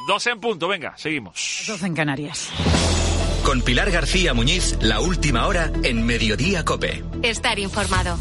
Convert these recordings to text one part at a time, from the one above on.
2 en punto, venga, seguimos. 12 en Canarias. Con Pilar García Muñiz, la última hora en Mediodía COPE. Estar informado.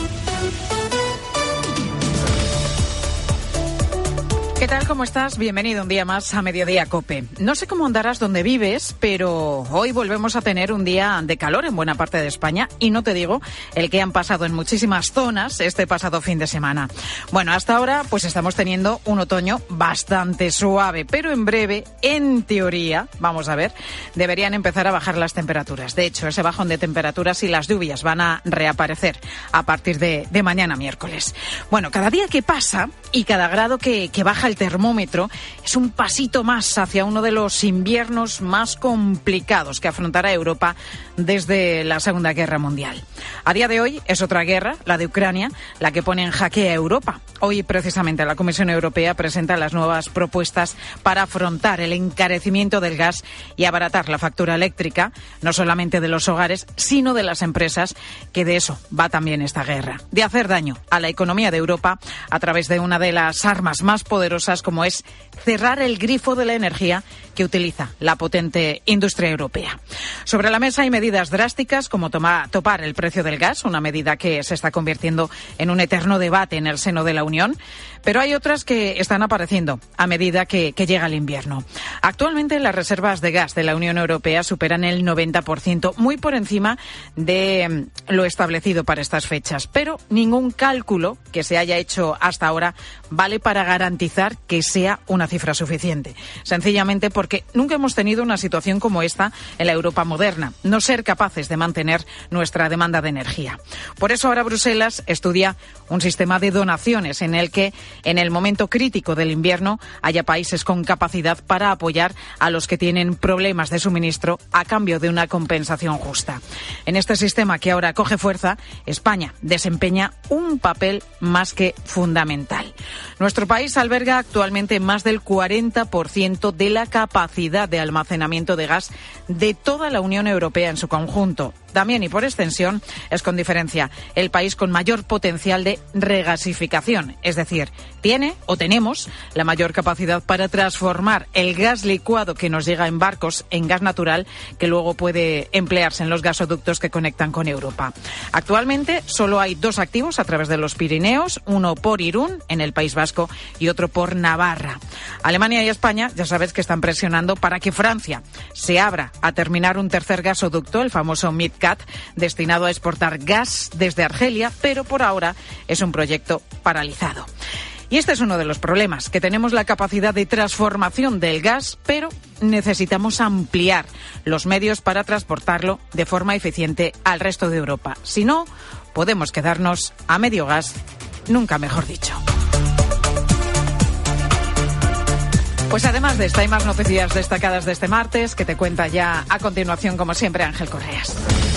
¿Qué tal? ¿Cómo estás? Bienvenido un día más a Mediodía COPE. No sé cómo andarás donde vives, pero hoy volvemos a tener un día de calor en buena parte de España y no te digo el que han pasado en muchísimas zonas este pasado fin de semana. Bueno, hasta ahora pues estamos teniendo un otoño bastante suave, pero en breve, en teoría, vamos a ver, deberían empezar a bajar las temperaturas. De hecho, ese bajón de temperaturas y las lluvias van a reaparecer a partir de mañana miércoles. Bueno, cada día que pasa y cada grado que baja el termómetro es un pasito más hacia uno de los inviernos más complicados que afrontará Europa desde la Segunda Guerra Mundial. A día de hoy es otra guerra, la de Ucrania, la que pone en jaque a Europa. Hoy precisamente la Comisión Europea presenta las nuevas propuestas para afrontar el encarecimiento del gas y abaratar la factura eléctrica, no solamente de los hogares, sino de las empresas, que de eso va también esta guerra, de hacer daño a la economía de Europa a través de una de las armas más poderosas como es cerrar el grifo de la energía que utiliza la potente industria europea. Sobre la mesa hay medidas drásticas como topar el precio del gas, una medida que se está convirtiendo en un eterno debate en el seno de la Unión, pero hay otras que están apareciendo a medida que llega el invierno. Actualmente las reservas de gas de la Unión Europea superan el 90%, muy por encima de lo establecido para estas fechas, pero ningún cálculo que se haya hecho hasta ahora vale para garantizar que sea una cifra suficiente. Sencillamente porque nunca hemos tenido una situación como esta en la Europa moderna, no ser capaces de mantener nuestra demanda de energía. Por eso ahora Bruselas estudia un sistema de donaciones en el que en el momento crítico del invierno haya países con capacidad para apoyar a los que tienen problemas de suministro a cambio de una compensación justa. En este sistema que ahora coge fuerza, España desempeña un papel más que fundamental. Nuestro país alberga actualmente más del 40% de la capacidad de almacenamiento de gas de toda la Unión Europea en su conjunto. También, y por extensión, es con diferencia el país con mayor potencial de regasificación, es decir, tiene o tenemos la mayor capacidad para transformar el gas licuado que nos llega en barcos en gas natural que luego puede emplearse en los gasoductos que conectan con Europa. Actualmente solo hay 2 activos a través de los Pirineos, uno por Irún, en el País Vasco, y otro por Navarra. Alemania y España, ya sabes que están presionando para que Francia se abra a terminar un tercer gasoducto, el famoso MidCat, destinado a exportar gas desde Argelia, pero por ahora es un proyecto paralizado. Y este es uno de los problemas, que tenemos la capacidad de transformación del gas, pero necesitamos ampliar los medios para transportarlo de forma eficiente al resto de Europa. Si no, podemos quedarnos a medio gas, nunca mejor dicho. Pues además de esta, hay más noticias destacadas de este martes que te cuenta ya a continuación, como siempre, Ángel Correas.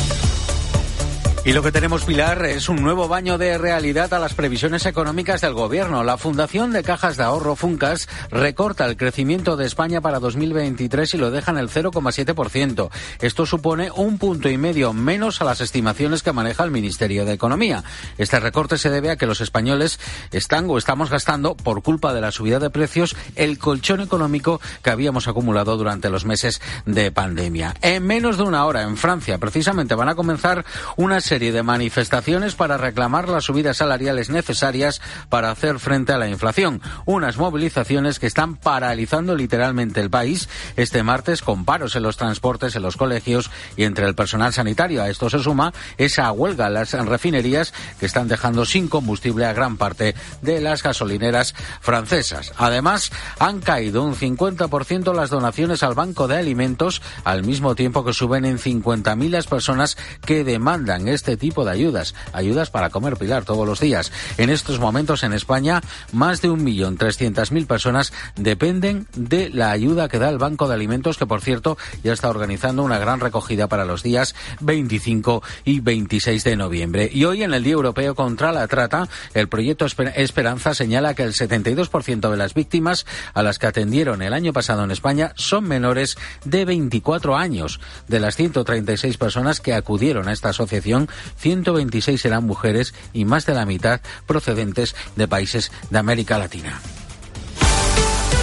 Y lo que tenemos, Pilar, es un nuevo baño de realidad a las previsiones económicas del Gobierno. La Fundación de Cajas de Ahorro, Funcas, recorta el crecimiento de España para 2023 y lo deja en el 0,7%. Esto supone 1,5 puntos menos a las estimaciones que maneja el Ministerio de Economía. Este recorte se debe a que los españoles estamos gastando, por culpa de la subida de precios, el colchón económico que habíamos acumulado durante los meses de pandemia. En menos de una hora, en Francia, precisamente, van a comenzar una serie de manifestaciones para reclamar las subidas salariales necesarias para hacer frente a la inflación. Unas movilizaciones que están paralizando literalmente el país este martes, con paros en los transportes, en los colegios y entre el personal sanitario. A esto se suma esa huelga en las refinerías que están dejando sin combustible a gran parte de las gasolineras francesas. Además, han caído un 50% las donaciones al Banco de Alimentos, al mismo tiempo que suben en 50.000 las personas que demandan este tipo de ayudas para comer, Pilar, todos los días. En estos momentos en España, más de 1.300.000 personas dependen de la ayuda que da el Banco de Alimentos, que por cierto ya está organizando una gran recogida para los días 25 y 26 de noviembre. Y hoy, en el Día Europeo contra la Trata, el proyecto Esperanza señala que el 72% de las víctimas a las que atendieron el año pasado en España son menores de 24 años. De las 136 personas que acudieron a esta asociación, 126 eran mujeres y más de la mitad procedentes de países de América Latina.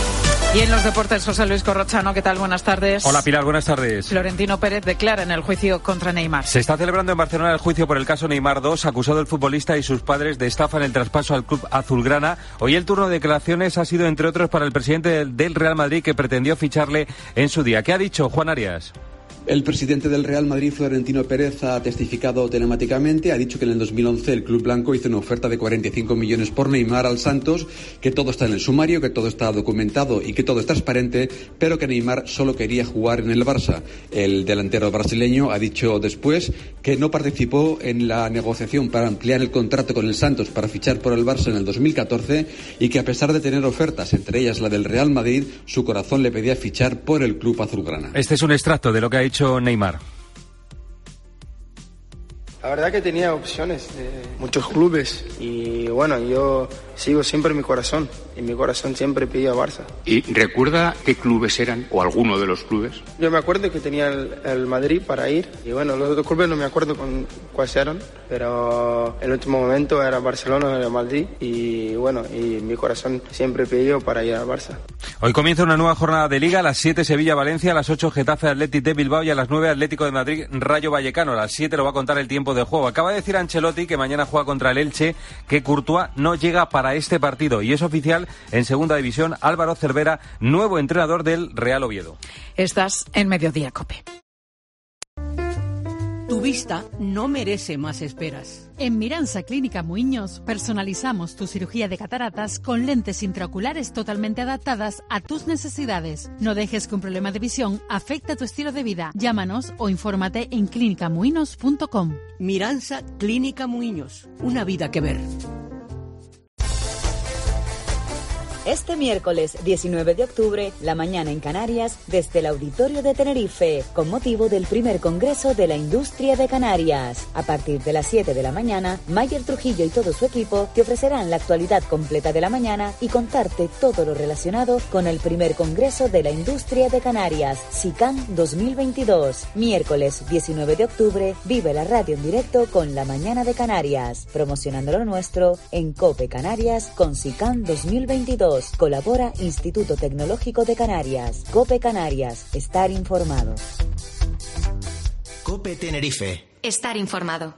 Y en los deportes, José Luis Corrochano, ¿qué tal? Buenas tardes. Hola Pilar, buenas tardes. Florentino Pérez declara en el juicio contra Neymar. Se está celebrando en Barcelona el juicio por el caso Neymar 2, acusado el futbolista y sus padres de estafa en el traspaso al club azulgrana. Hoy el turno de declaraciones ha sido, entre otros, para el presidente del Real Madrid, que pretendió ficharle en su día. ¿Qué ha dicho Juan Arias? El presidente del Real Madrid, Florentino Pérez, ha testificado telemáticamente, ha dicho que en el 2011 el club blanco hizo una oferta de 45 millones por Neymar al Santos, que todo está en el sumario, que todo está documentado y que todo es transparente, pero que Neymar solo quería jugar en el Barça. El delantero brasileño ha dicho después que no participó en la negociación para ampliar el contrato con el Santos para fichar por el Barça en el 2014 y que, a pesar de tener ofertas, entre ellas la del Real Madrid, su corazón le pedía fichar por el club azulgrana. Este es un extracto de lo que ha dicho Neymar. La verdad que tenía opciones de muchos clubes y bueno, yo sigo siempre mi corazón y mi corazón siempre pidió a Barça. ¿Y recuerda qué clubes eran o alguno de los clubes? Yo me acuerdo que tenía el Madrid para ir y bueno, los otros clubes no me acuerdo con cuáles eran, pero el último momento era Barcelona, era Madrid y bueno, y mi corazón siempre pidió para ir al Barça. Hoy comienza una nueva jornada de Liga, a las 7 Sevilla-Valencia, a las 8 Getafe Athletic de Bilbao y a las 9 Atlético de Madrid Rayo Vallecano. A las 7 lo va a contar el tiempo de juego. Acaba de decir Ancelotti que mañana juega contra el Elche, que Courtois no llega para este partido y es oficial en segunda división. Álvaro Cervera, nuevo entrenador del Real Oviedo. Estás en Mediodía COPE. Tu vista no merece más esperas. En Miransa Clínica Muiños personalizamos tu cirugía de cataratas con lentes intraoculares totalmente adaptadas a tus necesidades. No dejes que un problema de visión afecte a tu estilo de vida. Llámanos o infórmate en clinicamuinos.com. Miransa Clínica Muiños. Una vida que ver. Este miércoles 19 de octubre, la mañana en Canarias, desde el Auditorio de Tenerife, con motivo del primer Congreso de la Industria de Canarias. A partir de las 7 de la mañana, Mayer Trujillo y todo su equipo te ofrecerán la actualidad completa de la mañana y contarte todo lo relacionado con el primer Congreso de la Industria de Canarias, SICAN 2022. Miércoles 19 de octubre, vive la radio en directo con La Mañana de Canarias, promocionando lo nuestro en COPE Canarias con SICAN 2022. Colabora Instituto Tecnológico de Canarias. COPE Canarias. Estar informado. COPE Tenerife. Estar informado.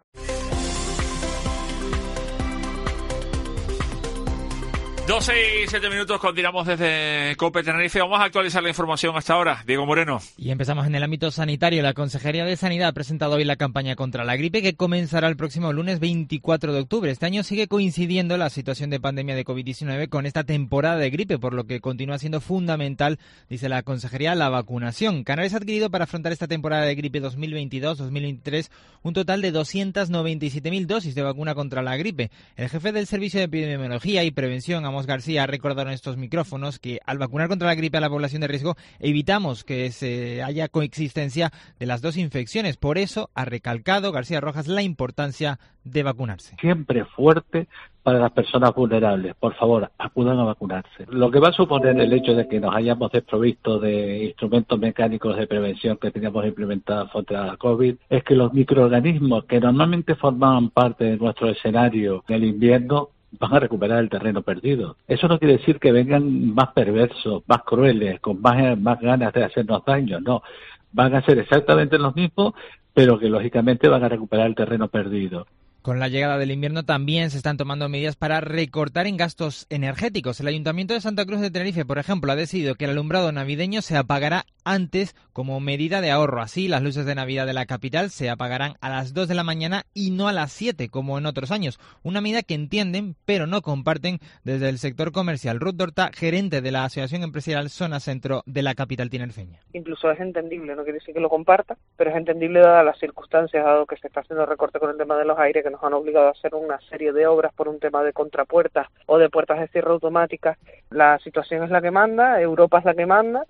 12 y 7 minutos, continuamos desde COPE Tenerife. Vamos a actualizar la información hasta ahora. Diego Moreno. Y empezamos en el ámbito sanitario. La Consejería de Sanidad ha presentado hoy la campaña contra la gripe que comenzará el próximo lunes 24 de octubre. Este año sigue coincidiendo la situación de pandemia de COVID-19 con esta temporada de gripe, por lo que continúa siendo fundamental, dice la Consejería, la vacunación. Canarias ha adquirido para afrontar esta temporada de gripe 2022-2023 un total de 297.000 dosis de vacuna contra la gripe. El jefe del Servicio de Epidemiología y Prevención, Amos García, ha recordado en estos micrófonos que al vacunar contra la gripe a la población de riesgo evitamos que se haya coexistencia de las dos infecciones. Por eso ha recalcado García Rojas la importancia de vacunarse. Siempre fuerte para las personas vulnerables. Por favor, acudan a vacunarse. Lo que va a suponer el hecho de que nos hayamos desprovisto de instrumentos mecánicos de prevención que teníamos implementados contra la COVID es que los microorganismos que normalmente formaban parte de nuestro escenario en el invierno van a recuperar el terreno perdido. Eso no quiere decir que vengan más perversos, más crueles, con más ganas de hacernos daño, no. Van a ser exactamente los mismos, pero que lógicamente van a recuperar el terreno perdido. Con la llegada del invierno también se están tomando medidas para recortar en gastos energéticos. El Ayuntamiento de Santa Cruz de Tenerife, por ejemplo, ha decidido que el alumbrado navideño se apagará antes como medida de ahorro. Así, las luces de Navidad de la capital se apagarán a las 2 de la mañana y no a las 7, como en otros años. Una medida que entienden, pero no comparten desde el sector comercial. Ruth Dorta, gerente de la Asociación Empresarial Zona Centro de la capital tinerfeña. Incluso es entendible, no quiere decir que lo comparta, pero es entendible dadas las circunstancias, dado que se está haciendo recorte con el tema de los aires, que nos han obligado a hacer una serie de obras por un tema de contrapuertas o de puertas de cierre automáticas. La situación es la que manda, Europa es la que manda,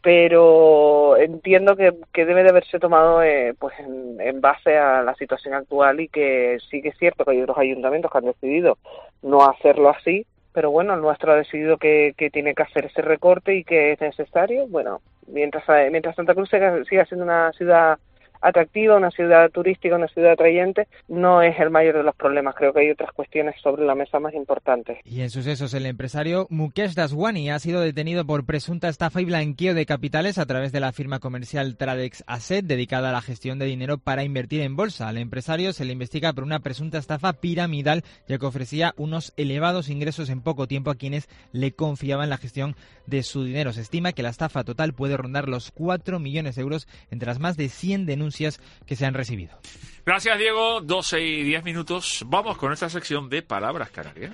pero entiendo que debe de haberse tomado pues en base a la situación actual, y que sí que es cierto que hay otros ayuntamientos que han decidido no hacerlo así, pero bueno, el nuestro ha decidido que tiene que hacer ese recorte y que es necesario. Bueno, mientras Santa Cruz siga siendo una ciudad atractiva, una ciudad turística, una ciudad atrayente, no es el mayor de los problemas. Creo que hay otras cuestiones sobre la mesa más importantes. Y en sucesos, el empresario Mukesh Daswani ha sido detenido por presunta estafa y blanqueo de capitales a través de la firma comercial Tradex Asset, dedicada a la gestión de dinero para invertir en bolsa. Al empresario se le investiga por una presunta estafa piramidal, ya que ofrecía unos elevados ingresos en poco tiempo a quienes le confiaban la gestión de su dinero. Se estima que la estafa total puede rondar los 4 millones de euros entre las más de 100 denuncias que se han recibido. Gracias, Diego. 12 y 10 minutos. Vamos con esta sección de Palabras Canarias.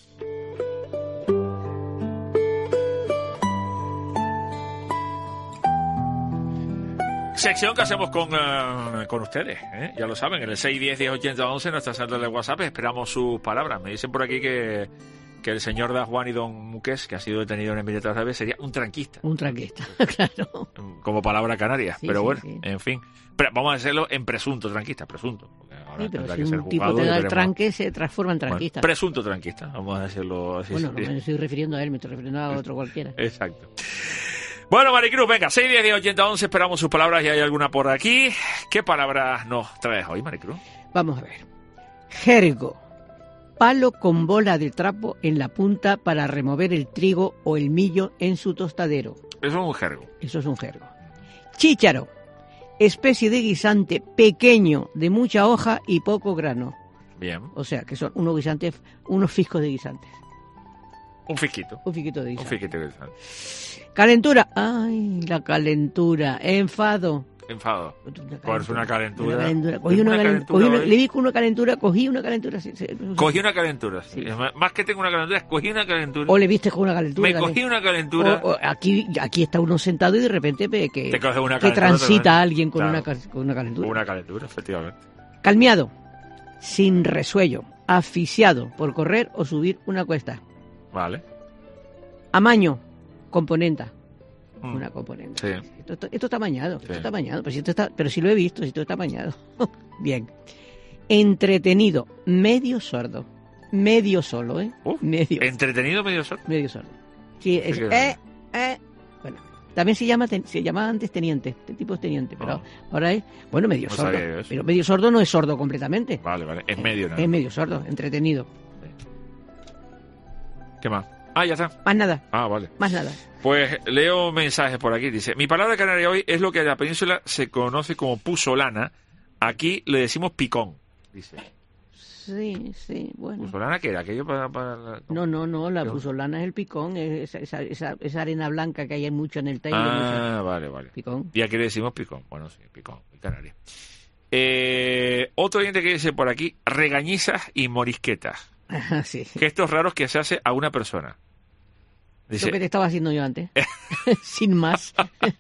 Sección que hacemos con ustedes, ¿eh? Ya lo saben, en el 610-1080-11, nuestra sala de WhatsApp, esperamos sus palabras. Me dicen por aquí que el señor Daswani Don Mukesh, que ha sido detenido en Emiratos Árabes, sería un tranquista. Un tranquista, claro. Como palabra canaria, sí, pero sí, bueno, sí. En fin. Pero vamos a hacerlo en presunto tranquista, presunto. Sí, pero si un tipo te da el tranque, se transforma en tranquista. Bueno, presunto tranquista, vamos a decirlo así. Bueno, no me estoy refiriendo a él, me estoy refiriendo a otro cualquiera. Exacto. Bueno, Maricruz, venga, 610-1080-11, esperamos sus palabras y hay alguna por aquí. ¿Qué palabras nos traes hoy, Maricruz? Vamos a ver. Jergo. Palo con bola de trapo en la punta para remover el trigo o el millo en su tostadero. Eso es un jergo. Eso es un jergo. Chícharo. Especie de guisante pequeño, de mucha hoja y poco grano. Bien. O sea, que son unos guisantes, unos fiscos de guisantes. Un fisquito. Un fisquito de guisante. Un fisquito de guisante. Calentura. Ay, la calentura. Enfado. Enfado. Pues una calentura. Cogí una calentura. Le di con una calentura, cogí una calentura. Cogí una calentura. Sí. Más que tengo una calentura, cogí una calentura. O le viste con una calentura. Me cogí una calentura. O aquí está uno sentado y de repente que calentura, transita a alguien con, claro, con una calentura. Una calentura, efectivamente. Calmeado. Sin resuello. Asfixiado por correr o subir una cuesta. Vale. Amaño. Componenta. Una componente. Sí. Esto está amañado, sí. Esto está amañado, pero si lo he visto, si esto está amañado. Bien. Entretenido, medio sordo, medio solo, medio. Entretenido, medio sordo. Medio sordo. Sí, es, bueno, también se llamaba antes teniente, este tipo es teniente, pero ahora es, bueno, medio sordo. Pero medio sordo no es sordo completamente. Vale, es medio, ¿no? Es medio sordo, entretenido. Sí. ¿Qué más? Ah, ya está. Más nada. Ah, vale. Más nada. Pues leo mensajes por aquí. Dice, mi palabra canaria hoy es lo que en la península se conoce como pusolana. Aquí le decimos picón, dice. Sí, bueno. ¿Pusolana qué era? ¿Aquello para No, la pusolana es el picón, es esa arena blanca que hay mucho en el Teide. Ah, vale. Picón. Y aquí le decimos picón. Bueno, sí, picón, en Canarias. Otro oyente que dice por aquí, regañizas y morisquetas. Sí. Gestos raros que se hace a una persona. Dice, lo que te estaba haciendo yo antes. Sin más.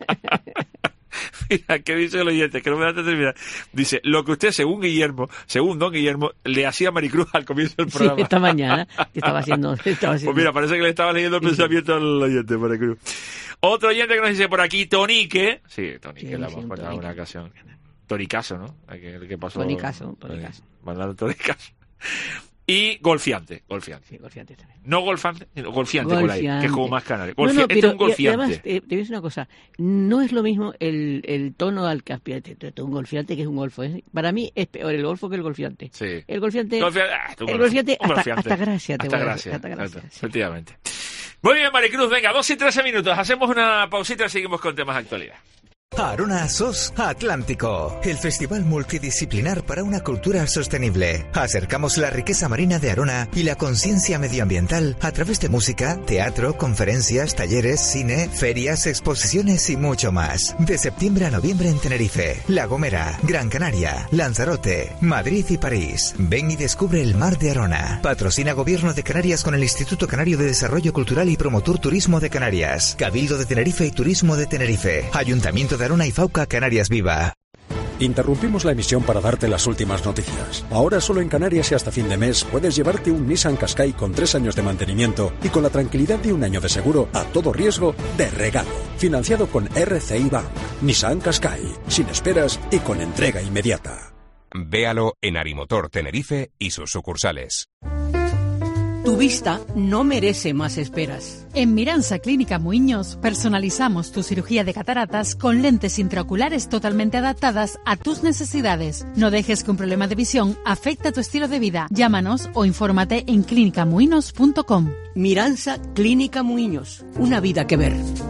Mira, ¿qué dice el oyente? Que no me da terminar. Dice, lo que usted, según don Guillermo, le hacía a Maricruz al comienzo del programa. Sí, esta mañana te estaba haciendo. Pues mira, parece que le estaba leyendo el pensamiento al oyente, Maricruz. Otro oyente que nos dice por aquí, Tonique. Sí, Tonique, la hemos contado en una ocasión. Toricazo, ¿no? ¿Qué pasó? Tonicazo. Mandaron Toricazo. Y golfiante. Sí, golfiante también. No golfante, sino golfiante con la I, que es como más canario. No, pero este es un golfiante. Además, te voy a decir una cosa. No es lo mismo el tono al que aspira un golfiante que es un golfo. Para mí es peor el golfo que el golfiante. Sí. El golfiante hasta gracia. Hasta gracia. Efectivamente. Muy bien, Maricruz, venga, 2 y 13 minutos. Hacemos una pausita y seguimos con temas de actualidad. Arona SOS Atlántico, el festival multidisciplinar para una cultura sostenible. Acercamos la riqueza marina de Arona y la conciencia medioambiental a través de música, teatro, conferencias, talleres, cine, ferias, exposiciones y mucho más. De septiembre a noviembre en Tenerife, La Gomera, Gran Canaria, Lanzarote, Madrid y París. Ven y descubre el mar de Arona. Patrocina Gobierno de Canarias con el Instituto Canario de Desarrollo Cultural y Promotor Turismo de Canarias, Cabildo de Tenerife y Turismo de Tenerife, Ayuntamiento de Arona y Fauca Canarias Viva. Interrumpimos la emisión para darte las últimas noticias. Ahora solo en Canarias y hasta fin de mes puedes llevarte un Nissan Qashqai con 3 años de mantenimiento y con la tranquilidad de 1 año de seguro a todo riesgo de regalo. Financiado con RCI Bank. Nissan Qashqai. Sin esperas y con entrega inmediata. Véalo en Arimotor Tenerife y sus sucursales. Tu vista no merece más esperas. En Miransa Clínica Muiños personalizamos tu cirugía de cataratas con lentes intraoculares totalmente adaptadas a tus necesidades. No dejes que un problema de visión afecte a tu estilo de vida. Llámanos o infórmate en clinicamuinos.com. Miransa Clínica Muiños. Una vida que ver.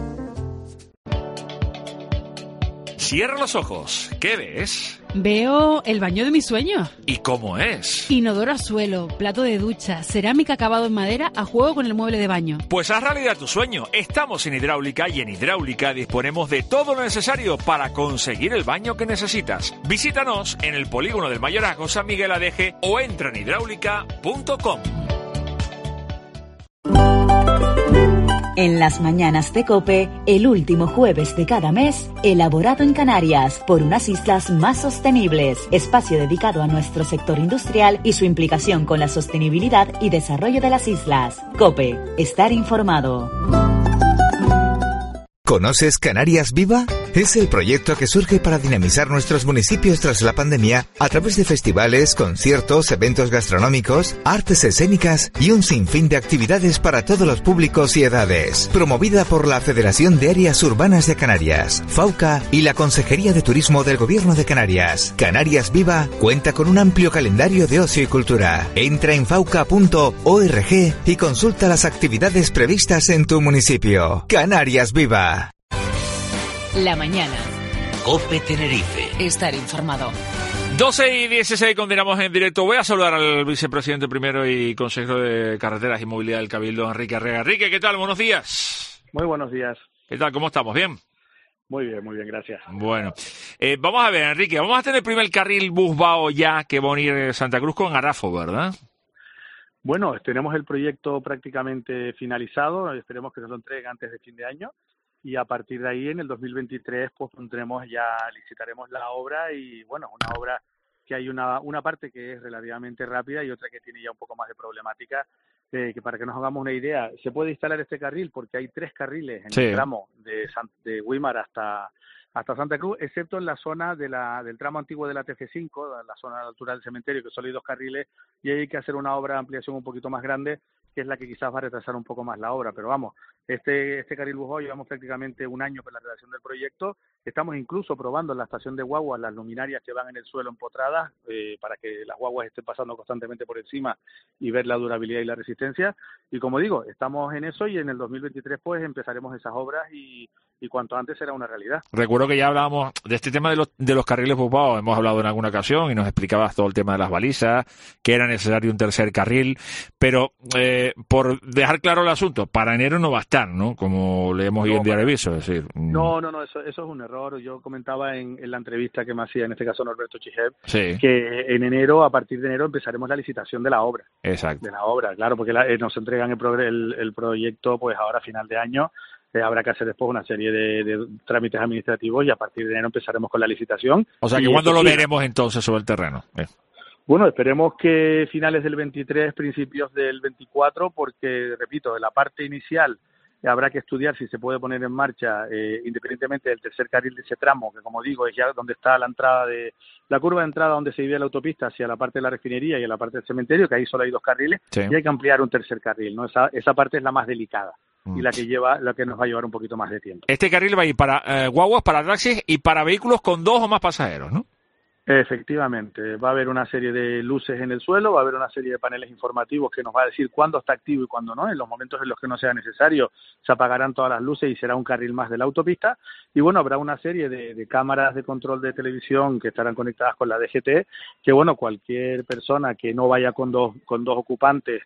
Cierra los ojos. ¿Qué ves? Veo el baño de mis sueños. ¿Y cómo es? Inodoro a suelo, plato de ducha, cerámica acabado en madera a juego con el mueble de baño. Pues haz realidad tu sueño. Estamos en Hidráulica y en Hidráulica disponemos de todo lo necesario para conseguir el baño que necesitas. Visítanos en el polígono del Mayorazgo San Miguel Adeje o entra en hidráulica.com. En las mañanas de COPE, el último jueves de cada mes, elaborado en Canarias por unas islas más sostenibles. Espacio dedicado a nuestro sector industrial y su implicación con la sostenibilidad y desarrollo de las islas. COPE, estar informado. ¿Conoces Canarias Viva? Es el proyecto que surge para dinamizar nuestros municipios tras la pandemia a través de festivales, conciertos, eventos gastronómicos, artes escénicas y un sinfín de actividades para todos los públicos y edades. Promovida por la Federación de Áreas Urbanas de Canarias, FAUCA y la Consejería de Turismo del Gobierno de Canarias. Canarias Viva cuenta con un amplio calendario de ocio y cultura. Entra en fauca.org y consulta las actividades previstas en tu municipio. Canarias Viva. La mañana. COPE Tenerife. Estar informado. 12:16, continuamos en directo. Voy a saludar al vicepresidente primero y consejero de Carreteras y Movilidad del Cabildo, Enrique Arrega. Enrique, ¿qué tal? Buenos días. Muy buenos días. ¿Qué tal? ¿Cómo estamos? ¿Bien? Muy bien, gracias. Bueno, vamos a ver, Enrique, vamos a tener el primer carril Busbao ya que va a unir Santa Cruz con Garrafo, ¿verdad? Bueno, tenemos el proyecto prácticamente finalizado, esperemos que se lo entreguen antes de fin de año. Y a partir de ahí, en el 2023, pues licitaremos la obra y, bueno, una obra que hay una parte que es relativamente rápida y otra que tiene ya un poco más de problemática, que para que nos hagamos una idea, se puede instalar este carril porque hay 3 carriles en el tramo de Güímar hasta Santa Cruz, excepto en la zona del tramo antiguo de la TF5, la zona a la altura del cementerio, que solo hay 2 carriles, y hay que hacer una obra de ampliación un poquito más grande, que es la que quizás va a retrasar un poco más la obra, pero vamos, este carril Busbao llevamos prácticamente un año con la redacción del proyecto, estamos incluso probando en la estación de guaguas las luminarias que van en el suelo empotradas, para que las guaguas estén pasando constantemente por encima y ver la durabilidad y la resistencia, y como digo, estamos en eso y en el 2023 pues empezaremos esas obras y cuanto antes será una realidad. Recuerdo que ya hablábamos de este tema de los carriles Busbao, hemos hablado en alguna ocasión y nos explicabas todo el tema de las balizas, que era necesario un tercer carril, pero por dejar claro el asunto, para enero no va a estar, ¿no? Como leemos hoy en Diario Aviso, es decir... No, eso es un error. Yo comentaba en la entrevista que me hacía, en este caso Norberto Chijev, sí, que a partir de enero empezaremos la licitación de la obra. Exacto. De la obra, claro, porque nos entregan el proyecto pues ahora a final de año. Habrá que hacer después una serie de trámites administrativos y a partir de enero empezaremos con la licitación. O sea, que ¿cuándo lo veremos entonces sobre el terreno? Bueno, esperemos que finales del 23, principios del 24, porque, repito, la parte inicial habrá que estudiar si se puede poner en marcha, independientemente del tercer carril de ese tramo, que como digo, es ya donde está la entrada la curva de entrada donde se divide la autopista hacia la parte de la refinería y a la parte del cementerio, que ahí solo hay 2 carriles, sí, y hay que ampliar un tercer carril, ¿no? Esa parte es la más delicada y la que nos va a llevar un poquito más de tiempo. Este carril va a ir para guaguas, para taxis y para vehículos con 2 o más pasajeros, ¿no? Efectivamente, va a haber una serie de luces en el suelo, va a haber una serie de paneles informativos que nos va a decir cuándo está activo y cuándo no. En los momentos en los que no sea necesario se apagarán todas las luces y será un carril más de la autopista. Y bueno, habrá una serie de cámaras de control de televisión que estarán conectadas con la DGT, que bueno, cualquier persona que no vaya con dos ocupantes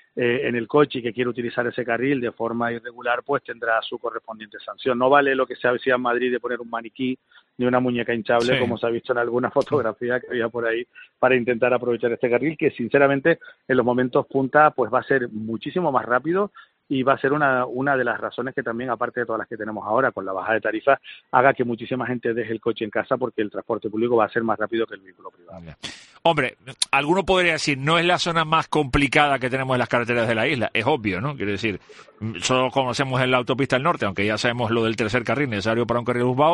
en el coche y que quiere utilizar ese carril de forma irregular, pues tendrá su correspondiente sanción. No vale lo que se hacía en Madrid de poner un maniquí ni una muñeca hinchable, como se ha visto en alguna fotografía que había por ahí, para intentar aprovechar este carril, que sinceramente en los momentos punta pues va a ser muchísimo más rápido y va a ser una de las razones que también, aparte de todas las que tenemos ahora con la bajada de tarifas, haga que muchísima gente deje el coche en casa, porque el transporte público va a ser más rápido que el vehículo privado. Hombre, alguno podría decir, no es la zona más complicada que tenemos en las carreteras de la isla, es obvio, ¿no? Quiero decir, solo conocemos en la autopista del norte, aunque ya sabemos lo del tercer carril necesario para un carril Busbao,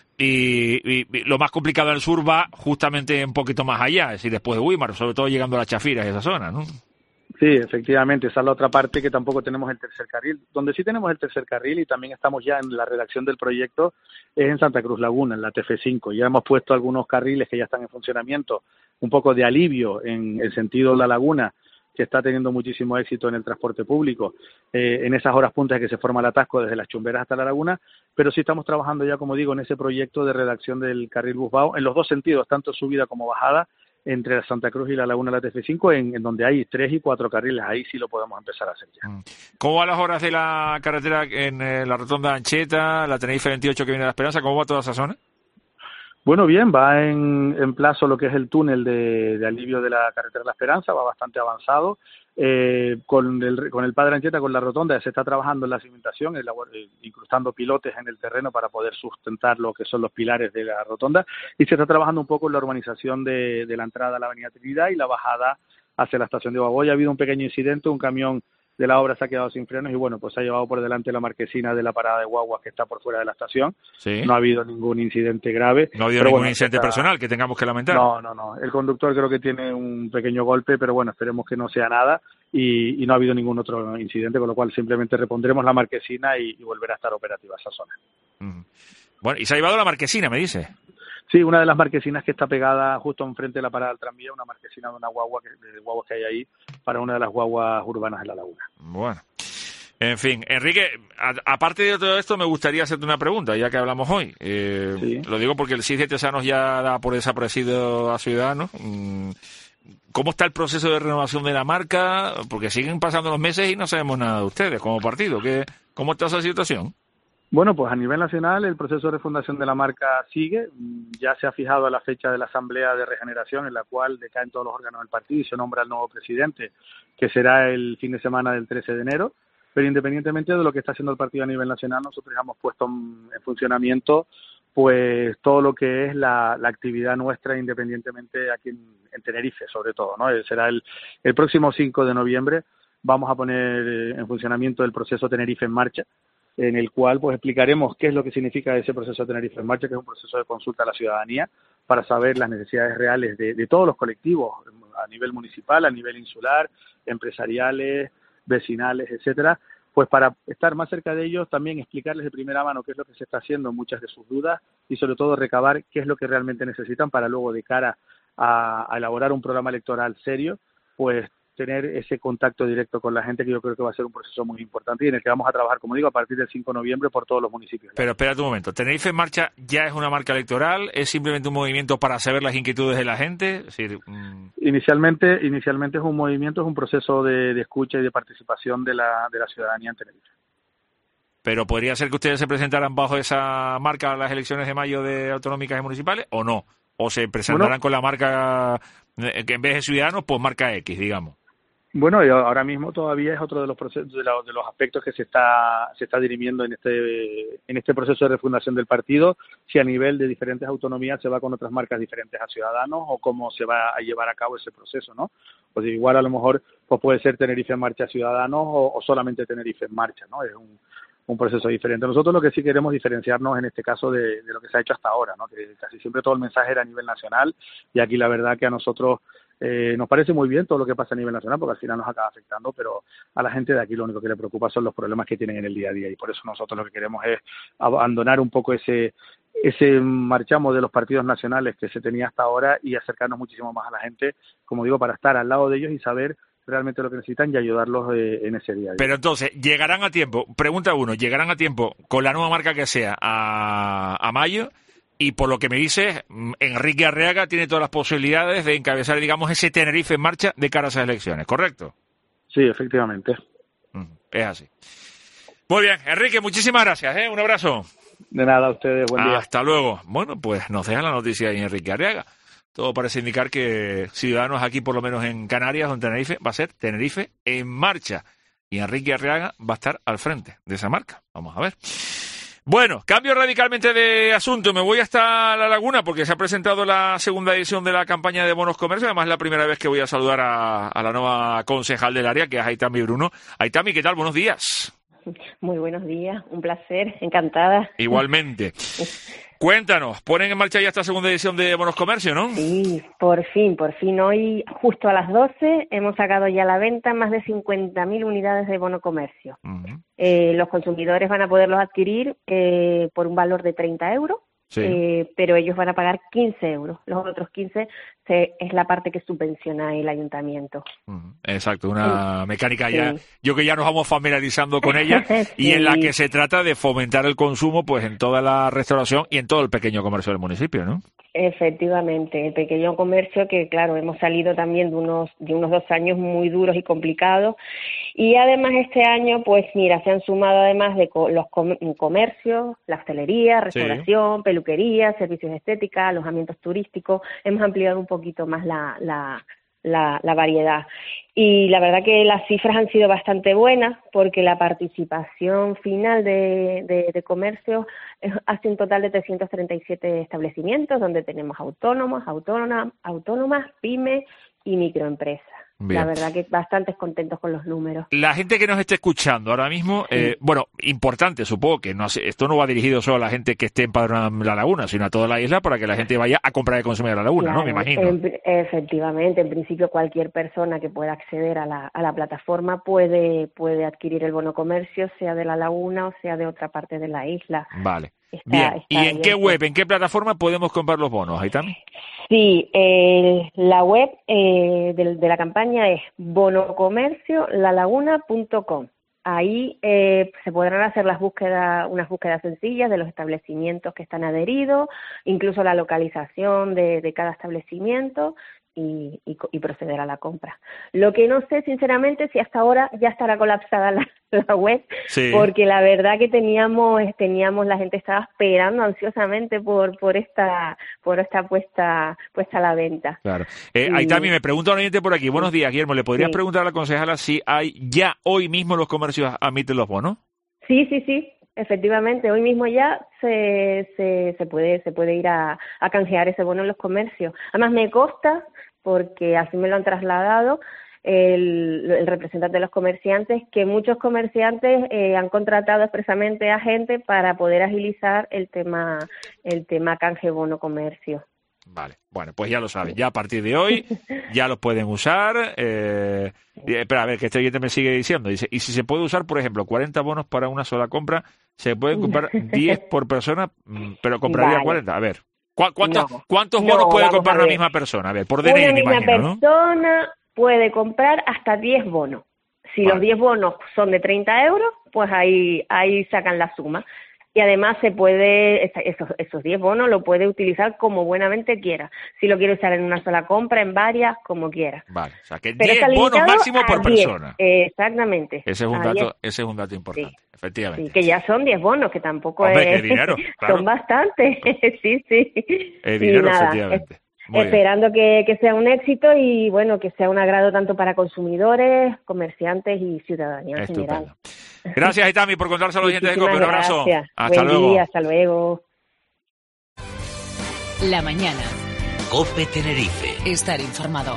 y lo más complicado en el sur va justamente un poquito más allá, es decir, después de Güímar, sobre todo llegando a las Chafiras y esa zona, ¿no? Sí, efectivamente, esa es la otra parte, que tampoco tenemos el tercer carril. Donde sí tenemos el tercer carril, y también estamos ya en la redacción del proyecto, es en Santa Cruz Laguna, en la TF5. Ya hemos puesto algunos carriles que ya están en funcionamiento, un poco de alivio en el sentido de la laguna, que está teniendo muchísimo éxito en el transporte público, en esas horas puntas que se forma el atasco desde las Chumberas hasta la laguna, pero sí estamos trabajando ya, como digo, en ese proyecto de redacción del carril Busbao, en los dos sentidos, tanto subida como bajada, entre la Santa Cruz y la Laguna de la TF5, en donde hay 3 y 4 carriles. Ahí sí lo podemos empezar a hacer ya. ¿Cómo van las horas de la carretera en la Rotonda de Ancheta, la Tenerife 28 que viene de La Esperanza? ¿Cómo va toda esa zona? Bueno, bien, va en plazo lo que es el túnel de alivio de la carretera de La Esperanza, va bastante avanzado. Con el Padre Ancheta, con la rotonda, se está trabajando en la cimentación, incrustando pilotes en el terreno para poder sustentar lo que son los pilares de la rotonda, y se está trabajando un poco en la urbanización de la entrada a la Avenida Trinidad y la bajada hacia la estación de Baboya. Ha habido un pequeño incidente, un camión de la obra se ha quedado sin frenos y bueno, pues se ha llevado por delante la marquesina de la parada de guaguas que está por fuera de la estación. Sí. No ha habido ningún incidente grave. No ha habido ningún incidente personal que tengamos que lamentar. No. El conductor creo que tiene un pequeño golpe, pero bueno, esperemos que no sea nada y no ha habido ningún otro incidente, con lo cual simplemente repondremos la marquesina y volverá a estar operativa esa zona. Bueno, y se ha llevado la marquesina, me dice. Sí, una de las marquesinas que está pegada justo enfrente de la parada del tranvía, una marquesina de una guagua, de guaguas que hay ahí, para una de las guaguas urbanas de la laguna. Bueno, en fin, Enrique, aparte de todo esto, me gustaría hacerte una pregunta, ya que hablamos hoy. Sí. Lo digo porque el CIS de Tesanos ya da por desaparecido a Ciudadanos. ¿Cómo está el proceso de renovación de la marca? Porque siguen pasando los meses y no sabemos nada de ustedes como partido. ¿Cómo está esa situación? Bueno, pues a nivel nacional el proceso de refundación de la marca sigue. Ya se ha fijado la fecha de la Asamblea de Regeneración, en la cual decaen todos los órganos del partido y se nombra el nuevo presidente, que será el fin de semana del 13 de enero. Pero independientemente de lo que está haciendo el partido a nivel nacional, nosotros ya hemos puesto en funcionamiento pues todo lo que es la actividad nuestra, independientemente aquí en Tenerife, sobre todo, ¿no? Será el próximo 5 de noviembre, vamos a poner en funcionamiento el proceso Tenerife en Marcha, en el cual pues explicaremos qué es lo que significa ese proceso de Tenerife en Marcha, que es un proceso de consulta a la ciudadanía para saber las necesidades reales de todos los colectivos, a nivel municipal, a nivel insular, empresariales, vecinales, etcétera, pues para estar más cerca de ellos, también explicarles de primera mano qué es lo que se está haciendo en muchas de sus dudas y sobre todo recabar qué es lo que realmente necesitan para luego, de cara a elaborar un programa electoral serio, pues tener ese contacto directo con la gente, que yo creo que va a ser un proceso muy importante y en el que vamos a trabajar, como digo, a partir del 5 de noviembre por todos los municipios. Pero espérate un momento, ¿Tenerife en Marcha ya es una marca electoral? ¿Es simplemente un movimiento para saber las inquietudes de la gente? Es decir, Inicialmente es un movimiento, es un proceso de escucha y de participación de la ciudadanía en Tenerife. ¿Pero podría ser que ustedes se presentaran bajo esa marca a las elecciones de mayo de autonómicas y municipales o no? ¿O se presentarán con la marca que en vez de Ciudadanos, pues marca X, digamos? Bueno, y ahora mismo todavía es otro de los procesos, de los aspectos que se está dirimiendo en este proceso de refundación del partido, si a nivel de diferentes autonomías se va con otras marcas diferentes a Ciudadanos o cómo se va a llevar a cabo ese proceso, ¿no? Pues igual a lo mejor pues puede ser Tenerife en Marcha Ciudadanos o solamente Tenerife en Marcha, ¿no? Es un proceso diferente. Nosotros lo que sí queremos diferenciarnos en este caso de lo que se ha hecho hasta ahora, ¿no? Que casi siempre todo el mensaje era a nivel nacional y aquí la verdad que a nosotros nos parece muy bien todo lo que pasa a nivel nacional porque al final nos acaba afectando, pero a la gente de aquí lo único que le preocupa son los problemas que tienen en el día a día y por eso nosotros lo que queremos es abandonar un poco ese marchamo de los partidos nacionales que se tenía hasta ahora y acercarnos muchísimo más a la gente, como digo, para estar al lado de ellos y saber realmente lo que necesitan y ayudarlos en ese día a día. Pero entonces, ¿llegarán a tiempo? Pregunta 1, ¿llegarán a tiempo con la nueva marca que sea a mayo? Y por lo que me dices, Enrique Arriaga tiene todas las posibilidades de encabezar, digamos, ese Tenerife en Marcha de cara a esas elecciones, ¿correcto? Sí, efectivamente. Es así. Muy bien, Enrique, muchísimas gracias, un abrazo. De nada, a ustedes, buen día. Hasta luego. Bueno, pues nos deja la noticia ahí Enrique Arriaga. Todo parece indicar que Ciudadanos aquí, por lo menos en Canarias o en Tenerife, va a ser Tenerife en Marcha. Y Enrique Arriaga va a estar al frente de esa marca. Vamos a ver. Bueno, cambio radicalmente de asunto. Me voy hasta La Laguna porque se ha presentado la segunda edición de la campaña de bonos comercio. Además, es la primera vez que voy a saludar a la nueva concejal del área, que es Aitami Bruno. Aitami, ¿qué tal? Buenos días. Muy buenos días, un placer, encantada. Igualmente. Cuéntanos, ponen en marcha ya esta segunda edición de Bonos Comercio, ¿no? Sí, por fin. Hoy, justo a las 12, hemos sacado ya a la venta más de 50.000 unidades de Bono Comercio. Los consumidores van a poderlos adquirir por un valor de 30 euros. Sí. Pero ellos van a pagar 15 euros. Los otros 15 es la parte que subvenciona el ayuntamiento. Exacto, una mecánica ya, yo que ya nos vamos familiarizando con ella, y en la que se trata de fomentar el consumo pues en toda la restauración y en todo el pequeño comercio del municipio, ¿no? Efectivamente, el pequeño comercio que, claro, hemos salido también de unos 2 años muy duros y complicados, y además este año, pues mira, se han sumado además de los comercios, la hostelería, restauración, peluquería, servicios de estética, alojamientos turísticos. Hemos ampliado un poquito más la variedad. Y la verdad que las cifras han sido bastante buenas, porque la participación final de comercios hace un total de 337 establecimientos, donde tenemos autónomos, autónomas, pymes y microempresas. Bien. La verdad que bastante contentos con los números. La gente que nos esté escuchando ahora mismo, bueno, importante, supongo que esto no va dirigido solo a la gente que esté empadronada en La Laguna, sino a toda la isla, para que la gente vaya a comprar y consumir a La Laguna, claro, ¿no? Me imagino. Efectivamente, en principio cualquier persona que pueda acceder a la plataforma puede adquirir el bono comercio, sea de La Laguna o sea de otra parte de la isla. Vale. Bien, ¿y en qué web, en qué plataforma podemos comprar los bonos, Aitami? Sí, la web de la campaña es bonocomerciolalaguna.com. Ahí se podrán hacer unas búsquedas sencillas de los establecimientos que están adheridos, incluso la localización de cada establecimiento, y proceder a la compra. Lo que no sé, sinceramente, si hasta ahora ya estará colapsada la web, porque la verdad que teníamos la gente estaba esperando ansiosamente por esta puesta a la venta. Claro. Aitami, me pregunta un oyente por aquí. Buenos días, Guillermo. ¿Le podrías preguntar a la concejala si hay ya hoy mismo los comercios admiten los bonos? Sí. Efectivamente, hoy mismo ya se puede ir a canjear ese bono en los comercios. Además me consta, porque así me lo han trasladado el representante de los comerciantes, que muchos comerciantes han contratado expresamente a gente para poder agilizar el tema canje bono comercio. Vale, bueno, pues ya lo saben, ya a partir de hoy ya los pueden usar. Espera, a ver, que este oyente me sigue diciendo, dice, y si se puede usar, por ejemplo, 40 bonos para una sola compra, se pueden comprar 10 por persona, pero compraría 40, a ver. ¿Cuántos bonos puede comprar una misma persona? A ver, por DNI, una me imagino, ¿no? Una persona puede comprar hasta 10 bonos. Si los 10 bonos son de 30 euros, pues ahí sacan la suma. Y además esos 10 bonos lo puede utilizar como buenamente quiera. Si lo quiere usar en una sola compra, en varias, como quiera. Vale, o sea que 10 bonos máximo por persona. Exactamente. Ese es un dato importante, efectivamente. Sí, que ya son 10 bonos, que tampoco es dinero, claro. Son bastantes, sí. Es dinero, efectivamente. Esperando que sea un éxito y, bueno, que sea un agrado tanto para consumidores, comerciantes y ciudadanía en general. Gracias, Aitami, por contarse a los oyentes de COPE. Un abrazo. Hasta luego. Buen día, hasta luego. La mañana. COPE Tenerife. Estar informado.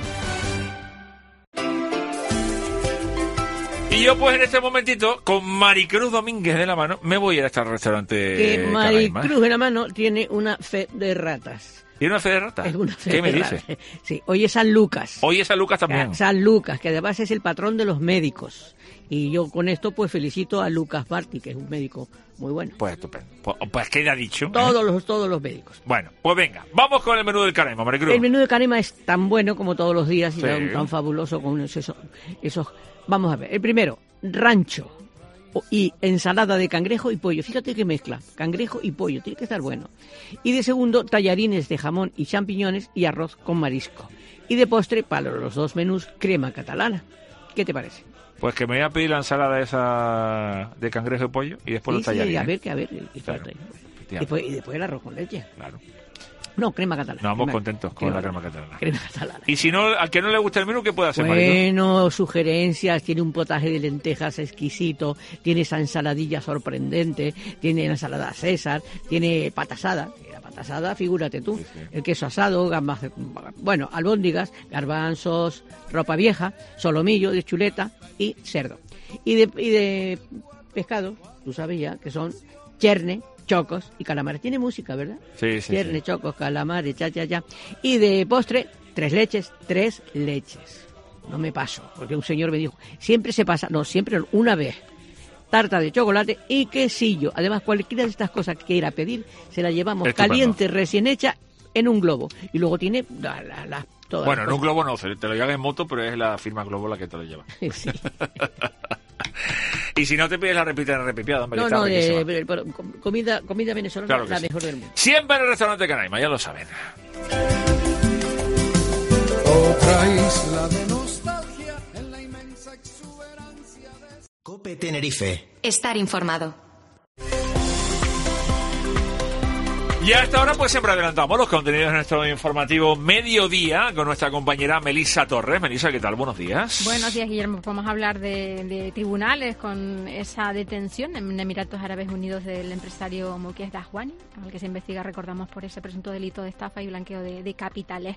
Y yo, pues, en este momentito, con Maricruz Domínguez de la mano, me voy a ir hasta el restaurante. Que Maricruz de la mano tiene una fe de ratas. ¿Tiene una fe de ratas? ¿Qué me dice? Sí, hoy es San Lucas. Hoy es San Lucas también. San Lucas, que además es el patrón de los médicos. Y yo con esto pues felicito a Lucas Martí, que es un médico muy bueno. Pues estupendo. Pues ¿qué le ha dicho? Todos los médicos. Bueno, pues venga, vamos con el menú del Carema, Maricruz. El menú del Carema es tan bueno como todos los días y tan fabuloso con esos. Vamos a ver, el primero, rancho y ensalada de cangrejo y pollo. Fíjate qué mezcla, cangrejo y pollo, tiene que estar bueno. Y de segundo, tallarines de jamón y champiñones y arroz con marisco. Y de postre, para los dos menús, crema catalana. ¿Qué te parece? Pues que me voy a pedir la ensalada esa de cangrejo y pollo y después los tallarines. A ver, claro. Y después el arroz con leche. Claro. No, crema catalana. No, vamos contentos con la crema catalana. Crema catalana. Y si no, al que no le gusta el menú, ¿qué puede hacer, Bueno, sugerencias, tiene un potaje de lentejas exquisito, tiene esa ensaladilla sorprendente, tiene la ensalada César, tiene pata asada. La pata asada, figúrate tú, el queso asado, gambas, bueno, albóndigas, garbanzos, ropa vieja, solomillo de chuleta y cerdo. Y de pescado, tú sabes ya, que son cherne, chocos y calamares. Tiene música, ¿verdad? Sí. Cierne, chocos, calamares, cha. Y de postre, 3 leches. No me paso, porque un señor me dijo, siempre se pasa, no, siempre una vez. Tarta de chocolate y quesillo. Además, cualquiera de estas cosas que quiera pedir, se la llevamos caliente, recién hecha, en un globo. Y luego tiene todas. Bueno, en un globo no, te lo llevan en moto, pero es la firma Globo la que te lo lleva. Sí. Y si no te pides la repipiada, hombre. Pero comida venezolana, claro la mejor del mundo. Siempre en el restaurante Canaima, ya lo saben. Otra isla de nostalgia en la inmensa exuberancia de... COPE Tenerife. Estar informado. Y a esta hora pues siempre adelantamos los contenidos de nuestro informativo Mediodía con nuestra compañera Melissa Torres. Melissa, ¿qué tal? Buenos días. Buenos días, Guillermo. Vamos a hablar de tribunales con esa detención en Emiratos Árabes Unidos del empresario Mukesh Dahwani, al que se investiga, recordamos, por ese presunto delito de estafa y blanqueo de capitales.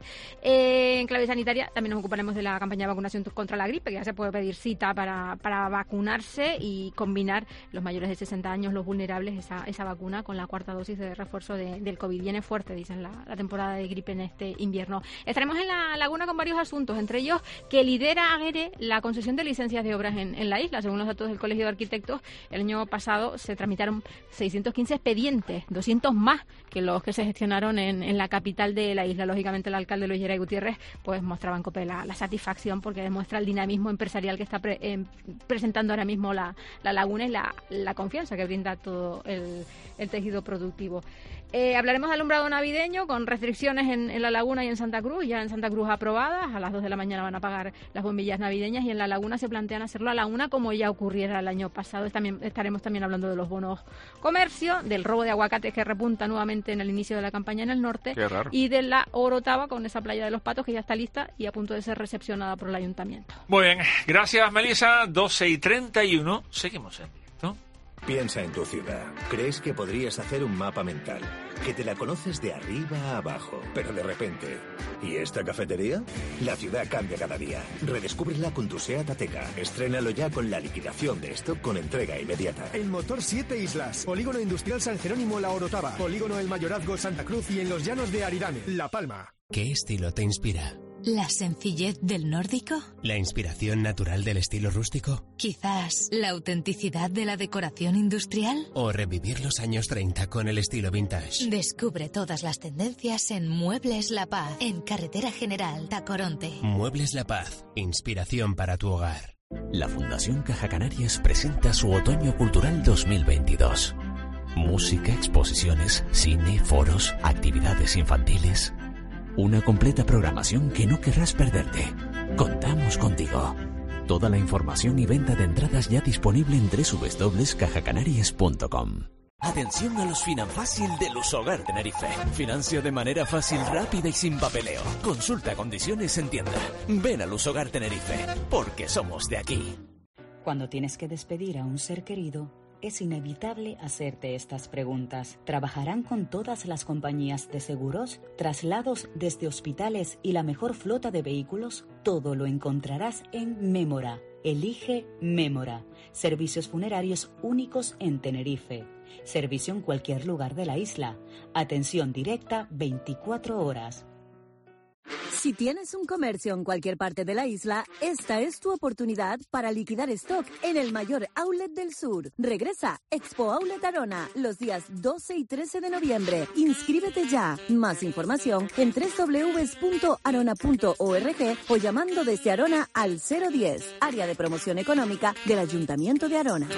En clave sanitaria también nos ocuparemos de la campaña de vacunación contra la gripe, que ya se puede pedir cita para vacunarse y combinar los mayores de 60 años, los vulnerables, esa vacuna con la cuarta dosis de refuerzo del COVID. Viene fuerte, dicen, la temporada de gripe en este invierno. Estaremos en la Laguna con varios asuntos, entre ellos que lidera AGERE la concesión de licencias de obras en la isla. Según los datos del Colegio de Arquitectos, el año pasado se tramitaron 615 expedientes, 200 más que los que se gestionaron en la capital de la isla. Lógicamente, el alcalde Luis Geray Gutiérrez pues mostraba en COPE la satisfacción, porque demuestra el dinamismo empresarial que está presentando ahora mismo la Laguna y la confianza que brinda todo el tejido productivo. Hablaremos de alumbrado navideño con restricciones en La Laguna y en Santa Cruz. Ya en Santa Cruz aprobadas, a las 2 de la mañana van a apagar las bombillas navideñas, y en La Laguna se plantean hacerlo a la 1 como ya ocurriera el año pasado. Estaremos también hablando de los bonos comercio, del robo de aguacates que repunta nuevamente en el inicio de la campaña en el norte. Qué raro. Y de la Orotava, con esa playa de los Patos que ya está lista y a punto de ser recepcionada por el ayuntamiento. Muy bien, gracias Melissa. 12:31, seguimos en directo. Piensa en tu ciudad. ¿Crees que podrías hacer un mapa mental? Que te la conoces de arriba a abajo, pero de repente... ¿Y esta cafetería? La ciudad cambia cada día. Redescúbrela con tu SEAT Ateca. Estrénalo ya con la liquidación de stock con entrega inmediata. El Motor 7 Islas. Polígono Industrial San Jerónimo La Orotava. Polígono El Mayorazgo Santa Cruz y en los llanos de Arirane, La Palma. ¿Qué estilo te inspira? ¿La sencillez del nórdico? ¿La inspiración natural del estilo rústico? ¿Quizás la autenticidad de la decoración industrial? ¿O revivir los años 30 con el estilo vintage? Descubre todas las tendencias en Muebles La Paz, en Carretera General Tacoronte. Muebles La Paz, inspiración para tu hogar. La Fundación Caja Canarias presenta su Otoño Cultural 2022. Música, exposiciones, cine, foros, actividades infantiles... Una completa programación que no querrás perderte. Contamos contigo. Toda la información y venta de entradas ya disponible en www.cajacanarias.com. Atención a los Finanfácil de Lusogar Tenerife. Financia de manera fácil, rápida y sin papeleo. Consulta condiciones en tienda. Ven a Lusogar Tenerife, porque somos de aquí. Cuando tienes que despedir a un ser querido, es inevitable hacerte estas preguntas. ¿Trabajarán con todas las compañías de seguros? ¿Traslados desde hospitales y la mejor flota de vehículos? Todo lo encontrarás en Mémora. Elige Mémora. Servicios funerarios únicos en Tenerife. Servicio en cualquier lugar de la isla. Atención directa 24 horas. Si tienes un comercio en cualquier parte de la isla, esta es tu oportunidad para liquidar stock en el mayor outlet del sur. Regresa Expo Outlet Arona los días 12 y 13 de noviembre. Inscríbete ya. Más información en www.arona.org o llamando desde Arona al 010, Área de Promoción Económica del Ayuntamiento de Arona.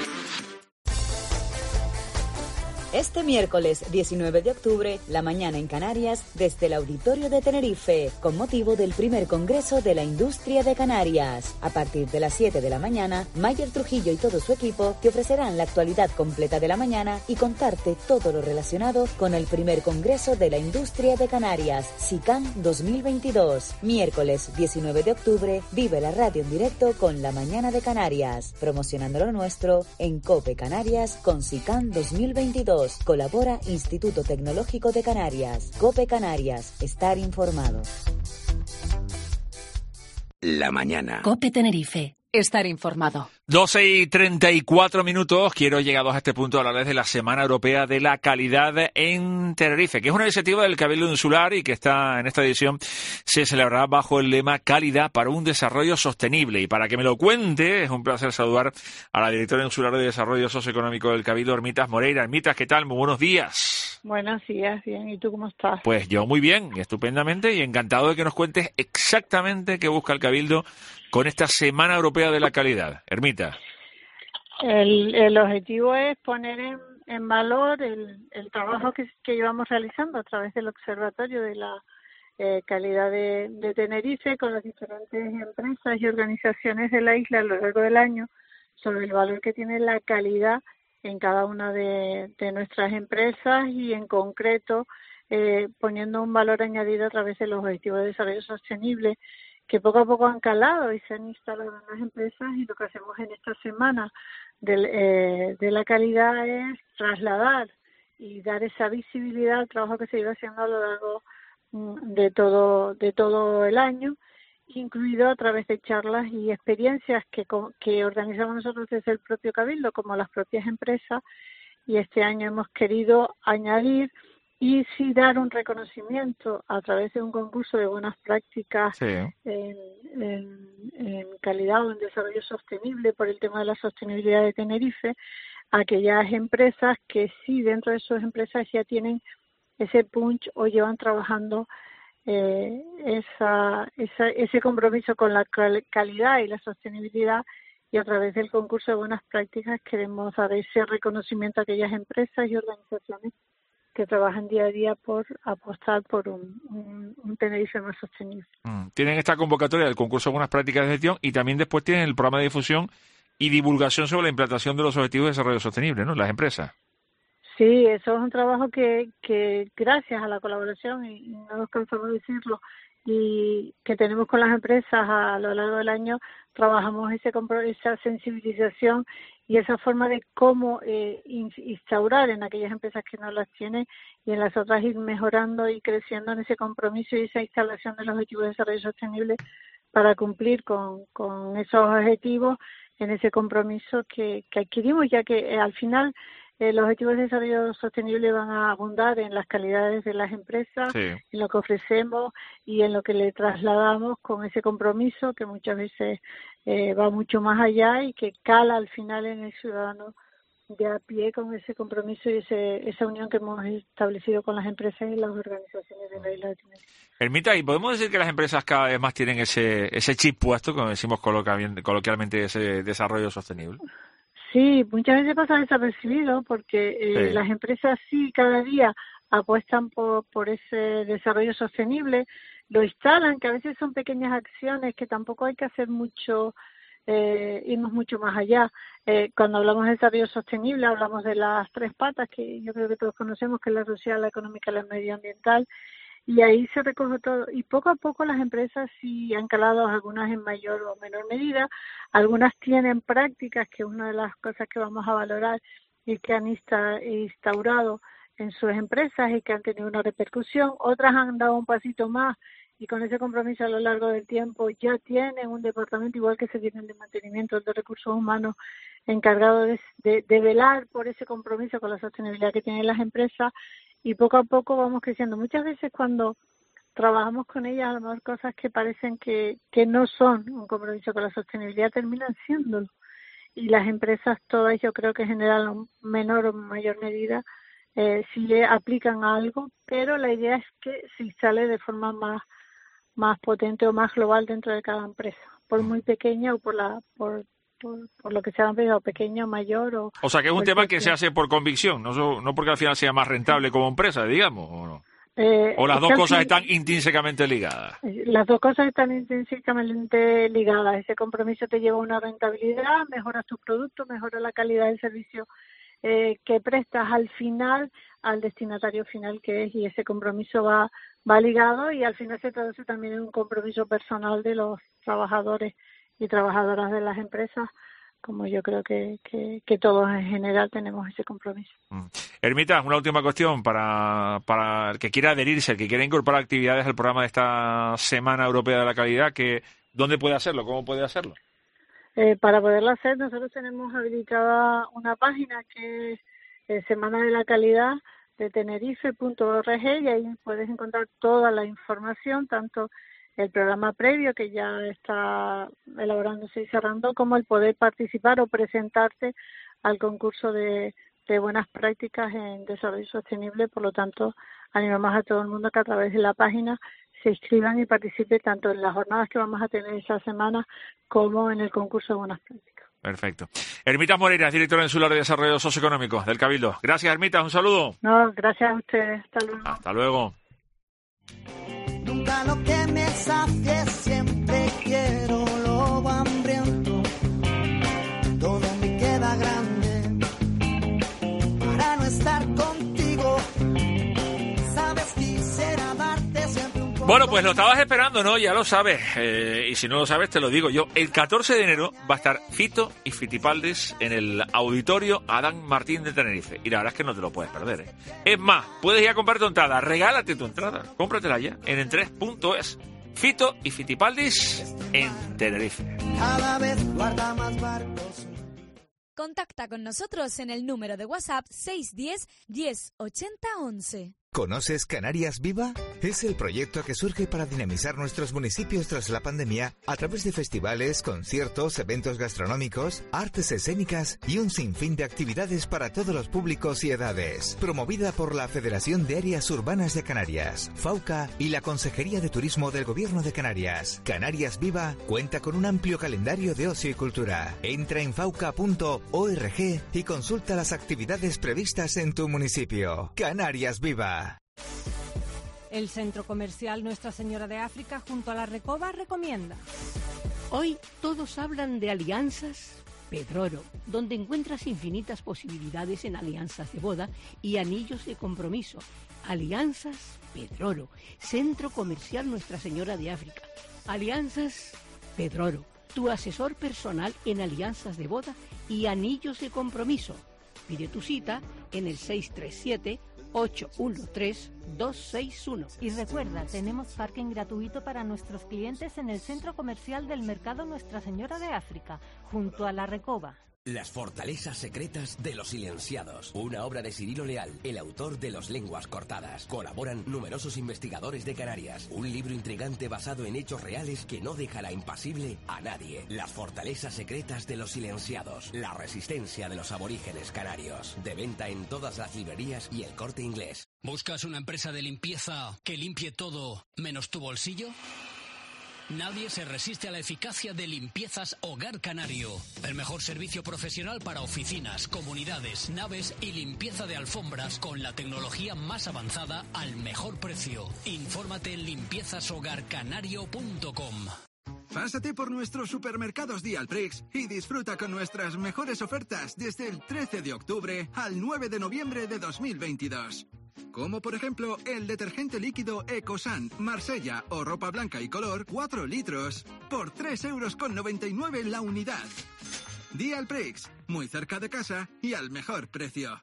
Este miércoles 19 de octubre, la mañana en Canarias, desde el Auditorio de Tenerife, con motivo del primer Congreso de la Industria de Canarias. A partir de las 7 de la mañana, Mayer Trujillo y todo su equipo te ofrecerán la actualidad completa de la mañana y contarte todo lo relacionado con el primer Congreso de la Industria de Canarias, SICAN 2022. Miércoles 19 de octubre, vive la radio en directo con La Mañana de Canarias, promocionando lo nuestro en COPE Canarias con SICAN 2022. Colabora Instituto Tecnológico de Canarias. COPE Canarias. Estar informado. La mañana. COPE Tenerife. estar informado. 12:34. Quiero, llegados a este punto, hablarles de la Semana Europea de la Calidad en Tenerife, que es una iniciativa del Cabildo Insular y que está en esta edición se celebrará bajo el lema Calidad para un desarrollo sostenible. Y para que me lo cuente, es un placer saludar a la directora insular de Desarrollo Socioeconómico del Cabildo, Hermitas Moreira. Hermitas, ¿qué tal? Muy buenos días. Buenos días, bien. ¿Y tú cómo estás? Pues yo muy bien, estupendamente, y encantado de que nos cuentes exactamente qué busca el Cabildo con esta Semana Europea de la Calidad. Hermita. El objetivo es poner en valor el trabajo que llevamos realizando a través del Observatorio de la Calidad de Tenerife con las diferentes empresas y organizaciones de la isla a lo largo del año sobre el valor que tiene la calidad en cada una de nuestras empresas y en concreto poniendo un valor añadido a través de los Objetivos de Desarrollo Sostenible que poco a poco han calado y se han instalado en las empresas, y lo que hacemos en esta semana de la calidad es trasladar y dar esa visibilidad al trabajo que se iba haciendo a lo largo de todo el año, incluido a través de charlas y experiencias que organizamos nosotros desde el propio Cabildo, como las propias empresas, y este año hemos querido añadir y sí dar un reconocimiento a través de un concurso de buenas prácticas en calidad o en desarrollo sostenible por el tema de la sostenibilidad de Tenerife, a aquellas empresas que sí dentro de sus empresas ya tienen ese punch o llevan trabajando ese compromiso con la calidad y la sostenibilidad, y a través del concurso de buenas prácticas queremos dar ese reconocimiento a aquellas empresas y organizaciones que trabajan día a día por apostar por un Tenerife más sostenible. Tienen esta convocatoria del concurso de buenas prácticas de gestión y también después tienen el programa de difusión y divulgación sobre la implantación de los objetivos de desarrollo sostenible, ¿no? Las empresas. Sí, eso es un trabajo que gracias a la colaboración, y no nos cansamos de decirlo, y que tenemos con las empresas a lo largo del año, trabajamos esa sensibilización y esa forma de cómo instaurar en aquellas empresas que no las tienen y en las otras ir mejorando y creciendo en ese compromiso y esa instalación de los objetivos de desarrollo sostenible para cumplir con esos objetivos en ese compromiso que adquirimos, ya que al final los objetivos de desarrollo sostenible van a abundar en las calidades de las empresas, en lo que ofrecemos y en lo que le trasladamos con ese compromiso que muchas veces va mucho más allá y que cala al final en el ciudadano de a pie con ese compromiso y esa unión que hemos establecido con las empresas y las organizaciones de la isla de Tenerife. Hermita, ¿y podemos decir que las empresas cada vez más tienen ese chip puesto, como decimos coloquialmente, ese desarrollo sostenible? Sí, muchas veces pasa desapercibido porque las empresas sí cada día apuestan por ese desarrollo sostenible, lo instalan, que a veces son pequeñas acciones que tampoco hay que hacer mucho, irnos mucho más allá. Cuando hablamos de desarrollo sostenible hablamos de las tres patas que yo creo que todos conocemos, que es la social, la económica y la medioambiental, y ahí se recoge todo. Y poco a poco las empresas sí han calado, algunas en mayor o menor medida, algunas tienen prácticas, que es una de las cosas que vamos a valorar y que han instaurado en sus empresas y que han tenido una repercusión. Otras han dado un pasito más y con ese compromiso a lo largo del tiempo ya tienen un departamento, igual que se tienen de mantenimiento de recursos humanos, encargado de velar por ese compromiso con la sostenibilidad que tienen las empresas, y poco a poco vamos creciendo. Muchas veces cuando trabajamos con ellas, a lo mejor cosas que parecen que no son un compromiso con la sostenibilidad terminan siéndolo, y las empresas todas, yo creo que generan menor o mayor medida si le aplican algo, pero la idea es que se instale de forma más potente o más global dentro de cada empresa, por muy pequeña o por lo que sea una empresa, o pequeña o mayor. O sea, que es un tema que se hace por convicción, no porque al final sea más rentable como empresa, digamos, ¿o no? ¿O las dos cosas están intrínsecamente ligadas? Las dos cosas están intrínsecamente ligadas. Ese compromiso te lleva a una rentabilidad, mejoras tus productos, mejora la calidad del servicio que prestas al final, al destinatario final que es, y ese compromiso va ligado, y al final se traduce también en un compromiso personal de los trabajadores y trabajadoras de las empresas, como yo creo que todos en general tenemos ese compromiso. Hermita, una última cuestión para el que quiera adherirse, el que quiera incorporar actividades al programa de esta Semana Europea de la Calidad, ¿dónde puede hacerlo? ¿Cómo puede hacerlo? Para poderlo hacer, nosotros tenemos habilitada una página que es Semana de la Calidad de Tenerife.org, y ahí puedes encontrar toda la información, tanto el programa previo que ya está elaborándose y cerrando, como el poder participar o presentarte al concurso de buenas prácticas en desarrollo sostenible. Por lo tanto, animamos a todo el mundo que a través de la página se inscriban y participen tanto en las jornadas que vamos a tener esa semana como en el concurso de buenas prácticas. Perfecto. Hermitas Moreira, directora insular de Desarrollo Socioeconómico del Cabildo. Gracias, Hermitas, un saludo. No, gracias a ustedes. Hasta luego. Hasta luego. Nunca lo que me sacie, siempre quiero lobo hambriento. Todo me queda grande para no estar contigo. Sabes, quisiera darte siempre un poco. Bueno, pues lo estabas esperando, ¿no? Ya lo sabes. Y si no lo sabes, te lo digo yo. El 14 de enero va a estar Fito y Fitipaldis en el Auditorio Adán Martín de Tenerife. Y la verdad es que no te lo puedes perder, ¿eh? Es más, puedes ir a comprar tu entrada. Regálate tu entrada. Cómpratela ya en entres.es. Fito y Fitipaldis en Tenerife. Cada vez guarda más barcos. Contacta con nosotros en el número de WhatsApp 610 10 80 11. ¿Conoces Canarias Viva? Es el proyecto que surge para dinamizar nuestros municipios tras la pandemia a través de festivales, conciertos, eventos gastronómicos, artes escénicas y un sinfín de actividades para todos los públicos y edades. Promovida por la Federación de Áreas Urbanas de Canarias, FAUCA, y la Consejería de Turismo del Gobierno de Canarias. Canarias Viva cuenta con un amplio calendario de ocio y cultura. Entra en fauca.org y consulta las actividades previstas en tu municipio. Canarias Viva. El Centro Comercial Nuestra Señora de África junto a la Recoba recomienda. Hoy todos hablan de alianzas Pedroro, donde encuentras infinitas posibilidades en alianzas de boda y anillos de compromiso. Alianzas Pedroro, Centro Comercial Nuestra Señora de África. Alianzas Pedroro, tu asesor personal en alianzas de boda y anillos de compromiso. Pide tu cita en el 637-813-261. Y recuerda, tenemos parking gratuito para nuestros clientes en el Centro Comercial del Mercado Nuestra Señora de África, junto a la Recoba. Las fortalezas secretas de los silenciados. Una obra de Cirilo Leal, el autor de Los Lenguas Cortadas. Colaboran numerosos investigadores de Canarias. Un libro intrigante basado en hechos reales que no dejará impasible a nadie. Las fortalezas secretas de los silenciados. La resistencia de los aborígenes canarios. De venta en todas las librerías y El Corte Inglés. ¿Buscas una empresa de limpieza que limpie todo menos tu bolsillo? Nadie se resiste a la eficacia de Limpiezas Hogar Canario. El mejor servicio profesional para oficinas, comunidades, naves y limpieza de alfombras con la tecnología más avanzada al mejor precio. Infórmate en limpiezashogarcanario.com. Pásate por nuestros supermercados Dialprix y disfruta con nuestras mejores ofertas desde el 13 de octubre al 9 de noviembre de 2022. Como por ejemplo el detergente líquido Ecosant, Marsella o ropa blanca y color 4 litros por 3,99 € la unidad. Dialprix, muy cerca de casa y al mejor precio.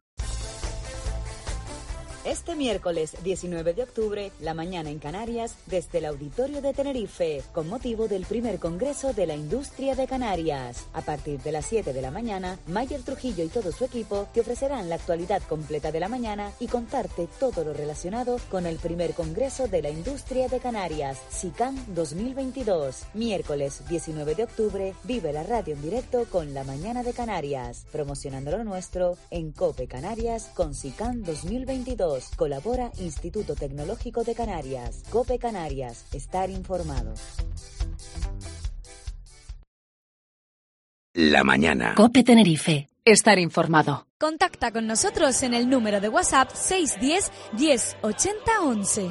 Este miércoles 19 de octubre, la mañana en Canarias, desde el Auditorio de Tenerife, con motivo del primer Congreso de la Industria de Canarias. A partir de las 7 de la mañana, Mayer Trujillo y todo su equipo te ofrecerán la actualidad completa de la mañana y contarte todo lo relacionado con el primer Congreso de la Industria de Canarias, SICAN 2022. Miércoles 19 de octubre, vive la radio en directo con La Mañana de Canarias, promocionando lo nuestro en COPE Canarias con SICAN 2022. Colabora Instituto Tecnológico de Canarias. COPE Canarias. Estar informado. La mañana. COPE Tenerife. Estar informado. Contacta con nosotros en el número de WhatsApp 610 10 80 11.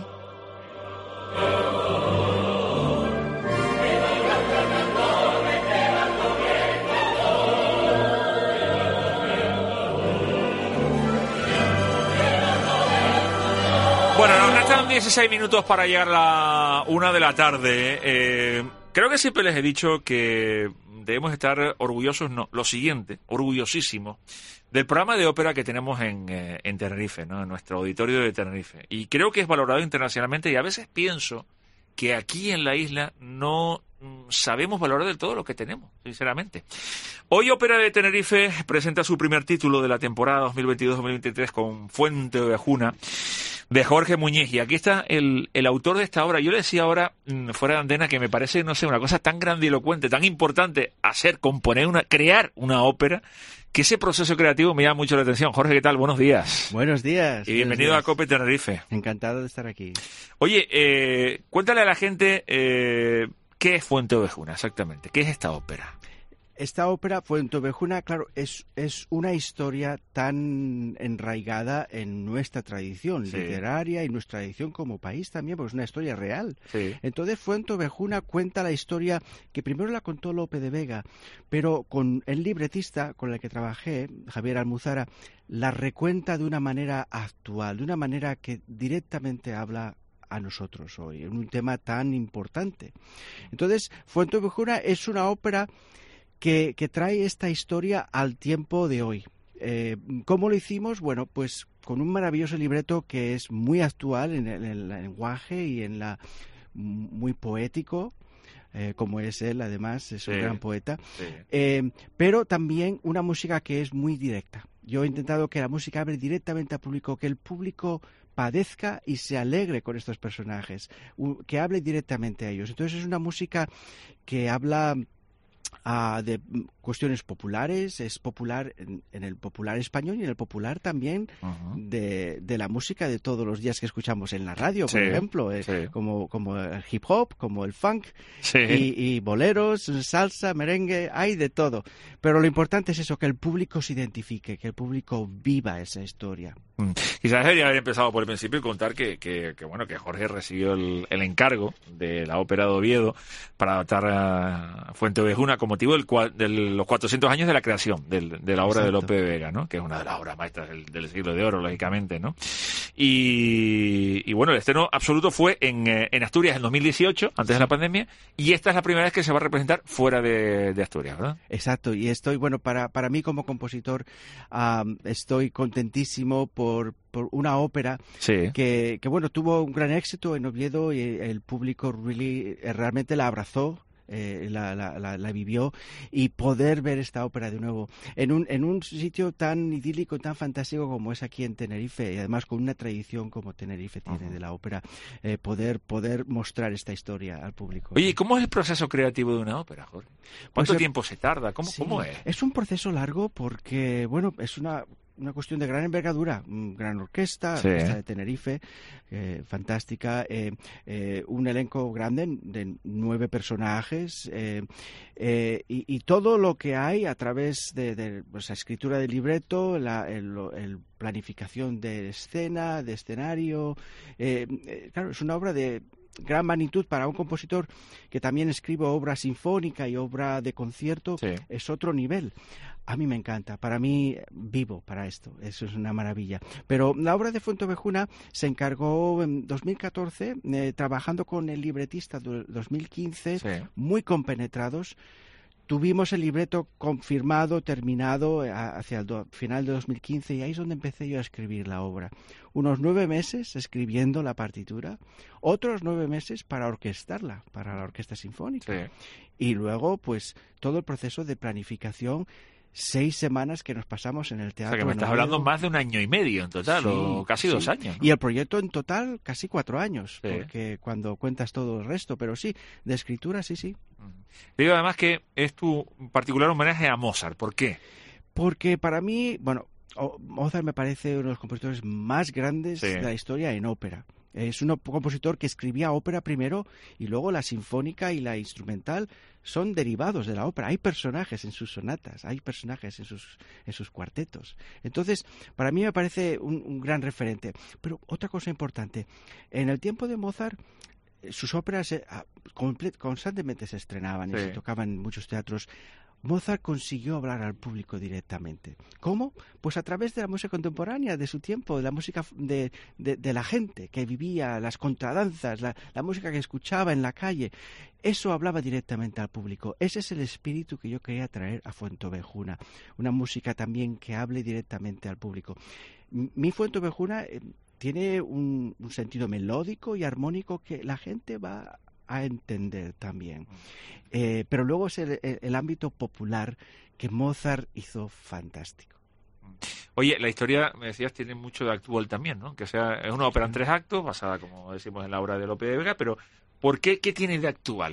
Bueno, nos restan 16 minutos para llegar a la 1 de la tarde. Creo que siempre les he dicho que debemos estar orgullosos, no, lo siguiente, orgullosísimos del programa de ópera que tenemos en Tenerife, ¿no? En nuestro auditorio de Tenerife. Y creo que es valorado internacionalmente y a veces pienso que aquí en la isla no sabemos valorar del todo lo que tenemos, sinceramente. Hoy Ópera de Tenerife presenta su primer título de la temporada 2022-2023 con Fuente Ovejuna, de Jorge Muñiz. Y aquí está el autor de esta obra. Yo le decía ahora, fuera de antena, que me parece, no sé, una cosa tan grandilocuente, tan importante, crear una ópera, que ese proceso creativo me llama mucho la atención. Jorge, ¿qué tal? Buenos días. Buenos días. Y bienvenido a COPE Tenerife. Encantado de estar aquí. Oye, cuéntale a la gente qué es Fuente Ovejuna, exactamente. ¿Qué es esta ópera? Esta ópera, Fuente Ovejuna, claro, es una historia tan enraigada en nuestra tradición literaria y nuestra tradición como país también, porque es una historia real. Sí. Entonces, Fuente Ovejuna cuenta la historia que primero la contó Lope de Vega, pero con el libretista con el que trabajé, Javier Almuzara, la recuenta de una manera actual, de una manera que directamente habla a nosotros hoy, en un tema tan importante. Entonces, Fuente Ovejuna es una ópera que trae esta historia al tiempo de hoy. ¿Cómo lo hicimos? Bueno, pues con un maravilloso libreto que es muy actual en el lenguaje y muy poético, como es él, además, es un gran poeta, pero también una música que es muy directa. Yo he intentado que la música hable directamente al público, que el público padezca y se alegre con estos personajes, que hable directamente a ellos. Entonces es una música que habla de cuestiones populares, es popular en el popular español y en el popular también de la música de todos los días que escuchamos en la radio, por ejemplo, como el hip hop, como el funk, y boleros, salsa, merengue, hay de todo. Pero lo importante es eso, que el público se identifique, que el público viva esa historia. Quizás debería haber empezado por el principio y contar que Jorge recibió el encargo de la ópera de Oviedo para adaptar a Fuente Ovejuna con motivo de los 400 años de la creación de la obra de Lope de Vega, ¿no? Que es una de las obras maestras del siglo de oro, lógicamente, ¿no? Y bueno, el estreno absoluto fue en Asturias en 2018, antes de la pandemia, y esta es la primera vez que se va a representar fuera de Asturias, ¿verdad? Exacto, y estoy, bueno, para mí como compositor, estoy contentísimo por una ópera que bueno, tuvo un gran éxito en Oviedo y el público realmente la abrazó. La vivió, y poder ver esta ópera de nuevo en un sitio tan idílico, tan fantástico como es aquí en Tenerife, y además con una tradición como Tenerife tiene de la ópera, poder mostrar esta historia al público. Oye, ¿cómo es el proceso creativo de una ópera, Jorge? ¿Cuánto tiempo se tarda? ¿Cómo es? Es un proceso largo porque, bueno, es una cuestión de gran envergadura, gran orquesta, orquesta de Tenerife, fantástica, un elenco grande de 9 personajes, y todo lo que hay a través de pues, la escritura del libreto, el planificación de escena, de escenario. Claro, es una obra de gran magnitud para un compositor que también escribe obra sinfónica y obra de concierto. Es otro nivel. A mí me encanta, para mí vivo para esto, eso es una maravilla. Pero la obra de Fuente Ovejuna se encargó en 2014, trabajando con el libretista del 2015, muy compenetrados. Tuvimos el libreto confirmado, terminado hacia el final de 2015, y ahí es donde empecé yo a escribir la obra. Unos 9 meses escribiendo la partitura, otros 9 meses para orquestarla, para la orquesta sinfónica. Y luego, pues, todo el proceso de planificación, 6 semanas que nos pasamos en el teatro. O sea, que me estás hablando más de 1 año y medio en total, o casi 2 años, ¿no? Y el proyecto en total casi 4 años, porque cuando cuentas todo el resto, pero sí, de escritura sí. Digo además que es tu particular homenaje a Mozart. ¿Por qué? Porque para mí, bueno, Mozart me parece uno de los compositores más grandes de la historia en ópera. Es un compositor que escribía ópera primero y luego la sinfónica y la instrumental son derivados de la ópera. Hay personajes en sus sonatas, hay personajes en sus cuartetos. Entonces, para mí me parece un gran referente. Pero otra cosa importante, en el tiempo de Mozart, sus óperas constantemente se estrenaban y se tocaban en muchos teatros. Mozart consiguió hablar al público directamente. ¿Cómo? Pues a través de la música contemporánea de su tiempo, de la música de la gente que vivía, las contradanzas, la música que escuchaba en la calle. Eso hablaba directamente al público. Ese es el espíritu que yo quería traer a Fuente Ovejuna. Una música también que hable directamente al público. Mi Fuente Ovejuna tiene un sentido melódico y armónico que la gente va a entender también. Pero luego es el ámbito popular que Mozart hizo fantástico. Oye, la historia, me decías, tiene mucho de actual también, ¿no? Que sea, es una ópera en 3 actos, basada, como decimos, en la obra de Lope de Vega, pero ¿por qué? ¿Qué tiene de actual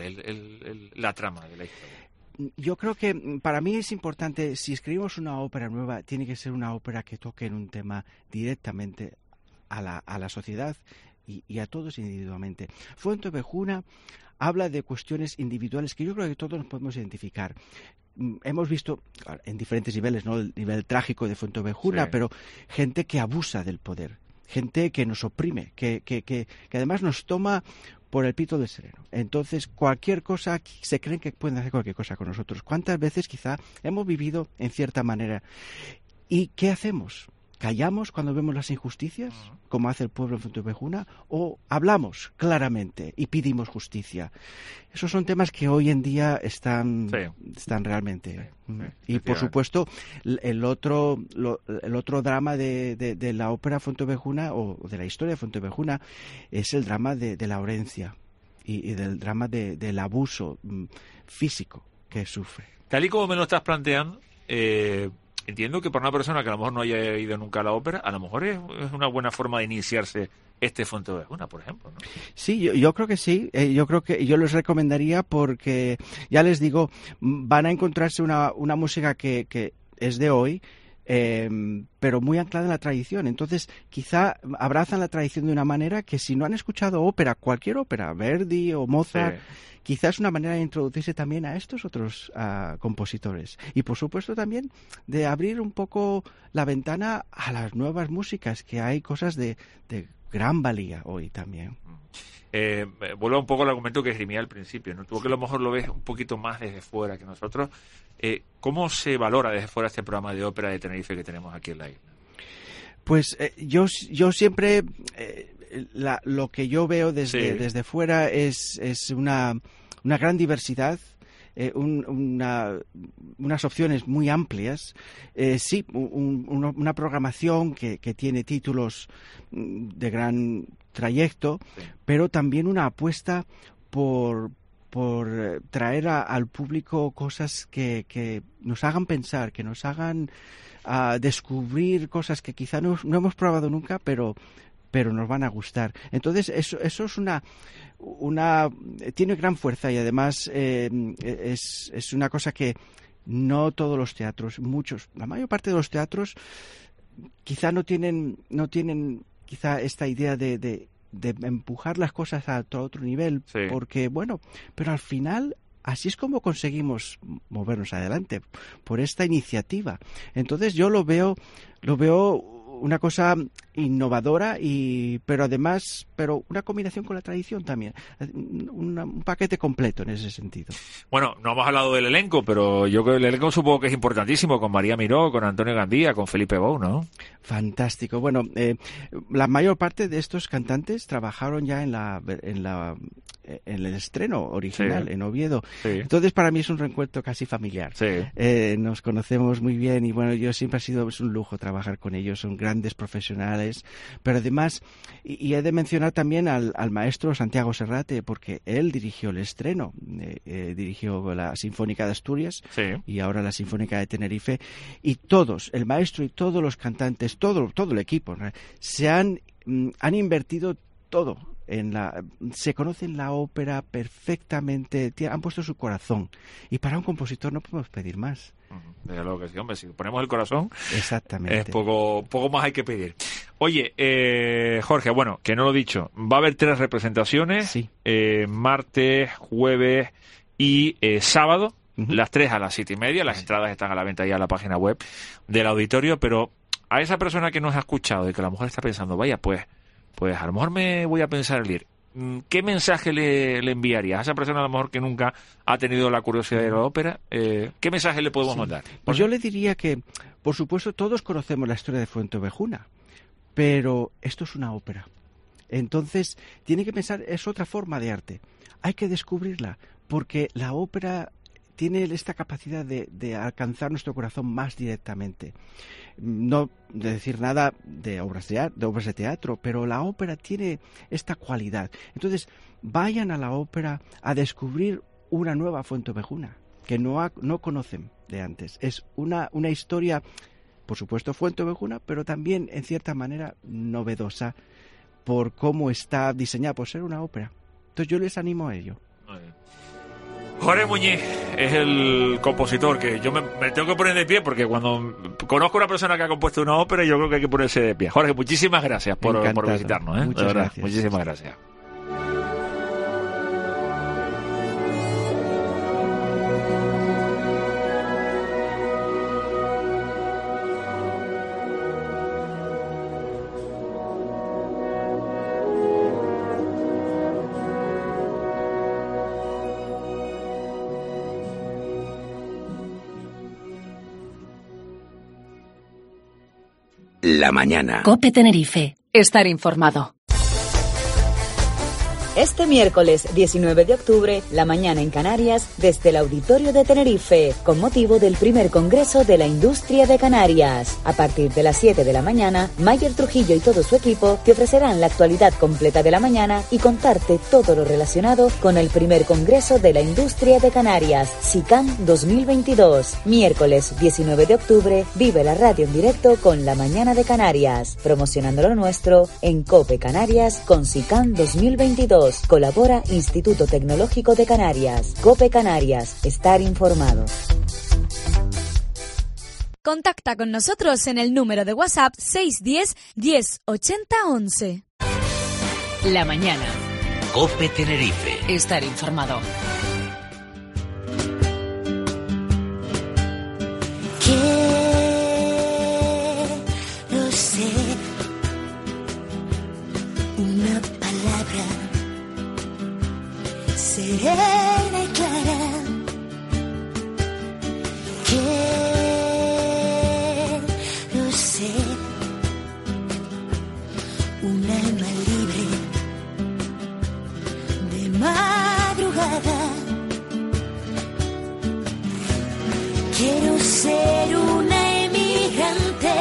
la trama de la historia? Yo creo que para mí es importante, si escribimos una ópera nueva, tiene que ser una ópera que toque en un tema directamente a la sociedad y a todos individualmente. Fuenteovejuna habla de cuestiones individuales que yo creo que todos nos podemos identificar. Hemos visto en diferentes niveles, ¿no? El nivel trágico de Fuenteovejuna, pero gente que abusa del poder, gente que nos oprime, que además nos toma por el pito del sereno. Entonces, cualquier cosa, se creen que pueden hacer cualquier cosa con nosotros. ¿Cuántas veces quizá hemos vivido en cierta manera? ¿Y qué hacemos? ¿Callamos cuando vemos las injusticias, como hace el pueblo en Fuenteovejuna, o hablamos claramente y pedimos justicia? Esos son temas que hoy en día están realmente. Y por supuesto, el otro drama de la ópera Fuenteovejuna, o de la historia de Fuenteovejuna, es el drama de Laurencia y del drama del abuso físico que sufre. Tal y como me lo estás planteando, entiendo que para una persona que a lo mejor no haya ido nunca a la ópera, a lo mejor es una buena forma de iniciarse Fuenteovejuna, por ejemplo, ¿no? Sí, yo creo que sí. Yo creo que yo les recomendaría porque, ya les digo, van a encontrarse una música que es de hoy, pero muy anclada en la tradición. Entonces, quizá abrazan la tradición de una manera que si no han escuchado ópera, cualquier ópera, Verdi o Mozart, quizás es una manera de introducirse también a estos otros compositores. Y por supuesto también de abrir un poco la ventana a las nuevas músicas, que hay cosas de gran valía hoy también. Vuelvo un poco al argumento que esgrimía al principio, ¿no? Tú que a lo mejor lo ves un poquito más desde fuera que nosotros. ¿Cómo se valora desde fuera este programa de ópera de Tenerife que tenemos aquí en la isla? Pues yo siempre lo que yo veo desde fuera es una gran diversidad, unas opciones muy amplias, una programación que tiene títulos de gran trayecto, pero también una apuesta por traer al público cosas que nos hagan pensar, que nos hagan descubrir cosas que quizá no hemos probado nunca, pero nos van a gustar. Entonces, eso es tiene gran fuerza y además es una cosa que no todos los teatros, la mayor parte de los teatros quizá no tienen quizá esta idea de empujar las cosas a otro nivel, porque pero al final así es como conseguimos movernos adelante, por esta iniciativa. Entonces yo lo veo una cosa innovadora pero además una combinación con la tradición también, un paquete completo en ese sentido. Bueno, no hemos hablado del elenco, pero yo creo que el elenco supongo que es importantísimo, con María Miró, con Antonio Gandía, con Felipe Bou, ¿no? Fantástico. Bueno, la mayor parte de estos cantantes trabajaron ya en el estreno original, en Oviedo. Entonces para mí es un reencuentro casi familiar. Nos conocemos muy bien y bueno, yo siempre es un lujo trabajar con ellos, son grandes profesionales, pero además, y he de mencionar también al maestro Santiago Serrate, porque él dirigió el estreno, dirigió la Sinfónica de Asturias y ahora la Sinfónica de Tenerife, y el maestro y todos los cantantes, todo el equipo, ¿no? han invertido todo se conocen la ópera perfectamente, han puesto su corazón, y para un compositor no podemos pedir más. Desde luego que sí, hombre, si ponemos el corazón, exactamente, poco más hay que pedir. Oye, Jorge, bueno, que no lo he dicho, va a haber 3 representaciones, martes, jueves y sábado, las 3 a las 7:30, las entradas están a la venta ya en la página web del auditorio, pero a esa persona que nos ha escuchado y que a lo mejor está pensando, vaya, pues a lo mejor me voy a pensar en ir, ¿qué mensaje le enviarías a esa persona a lo mejor que nunca ha tenido la curiosidad de la ópera? ¿Qué mensaje le podemos mandar? Pues yo le diría que, por supuesto, todos conocemos la historia de Fuenteovejuna, pero esto es una ópera. Entonces, tiene que pensar, es otra forma de arte. Hay que descubrirla, porque la ópera tiene esta capacidad de alcanzar nuestro corazón más directamente. No de decir nada de obras de teatro, pero la ópera tiene esta cualidad. Entonces, vayan a la ópera a descubrir una nueva Fuenteovejuna que no conocen de antes. Es una historia, por supuesto, Fuenteovejuna, pero también, en cierta manera, novedosa por cómo está diseñada, por ser una ópera. Entonces yo les animo a ello. Jorge Muñiz es el compositor que yo me tengo que poner de pie, porque cuando conozco a una persona que ha compuesto una ópera, yo creo que hay que ponerse de pie. Jorge, muchísimas gracias por visitarnos. Muchas gracias. Muchísimas gracias. La mañana. COPE Tenerife. Estar informado. Este miércoles 19 de octubre, la mañana en Canarias, desde el Auditorio de Tenerife, con motivo del primer Congreso de la Industria de Canarias. A partir de las 7 de la mañana, Mayer Trujillo y todo su equipo te ofrecerán la actualidad completa de la mañana y contarte todo lo relacionado con el primer Congreso de la Industria de Canarias, SICAN 2022. Miércoles 19 de octubre, vive la radio en directo con la mañana de Canarias, promocionando lo nuestro en COPE Canarias con SICAN 2022. Colabora Instituto Tecnológico de Canarias. COPE Canarias. Estar informado. Contacta con nosotros en el número de WhatsApp 610 10 80 11. La mañana. COPE Tenerife. Estar informado. Quiero ser una palabra serena y clara. Quiero ser un alma libre de madrugada. Quiero ser una emigrante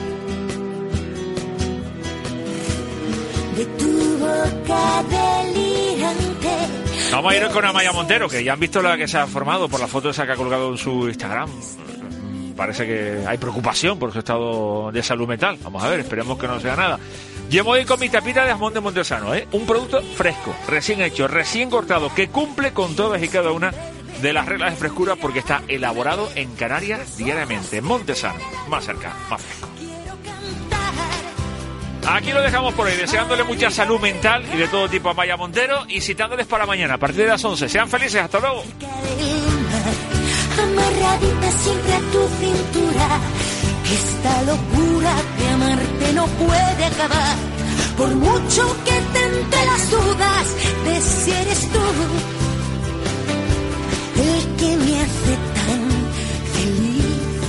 de tu boca delirante. Vamos a ir con Amaya Montero, que ya han visto la que se ha formado por la foto esa que ha colgado en su Instagram. Parece que hay preocupación por su estado de salud mental. Vamos a ver, esperemos que no sea nada. Yo voy con mi tapita de jamón de Montesano, un producto fresco, recién hecho, recién cortado, que cumple con todas y cada una de las reglas de frescura, porque está elaborado en Canarias diariamente. Montesano, más cerca, más fresco. Aquí lo dejamos por hoy, deseándole mucha salud mental y de todo tipo a Maya Montero y citándoles para mañana a partir de las 11. Sean felices, hasta luego. Amarradita siempre a tu cintura, que esta locura de amarte no puede acabar. Por mucho que te entre las dudas de si eres tú el que me hace tan feliz.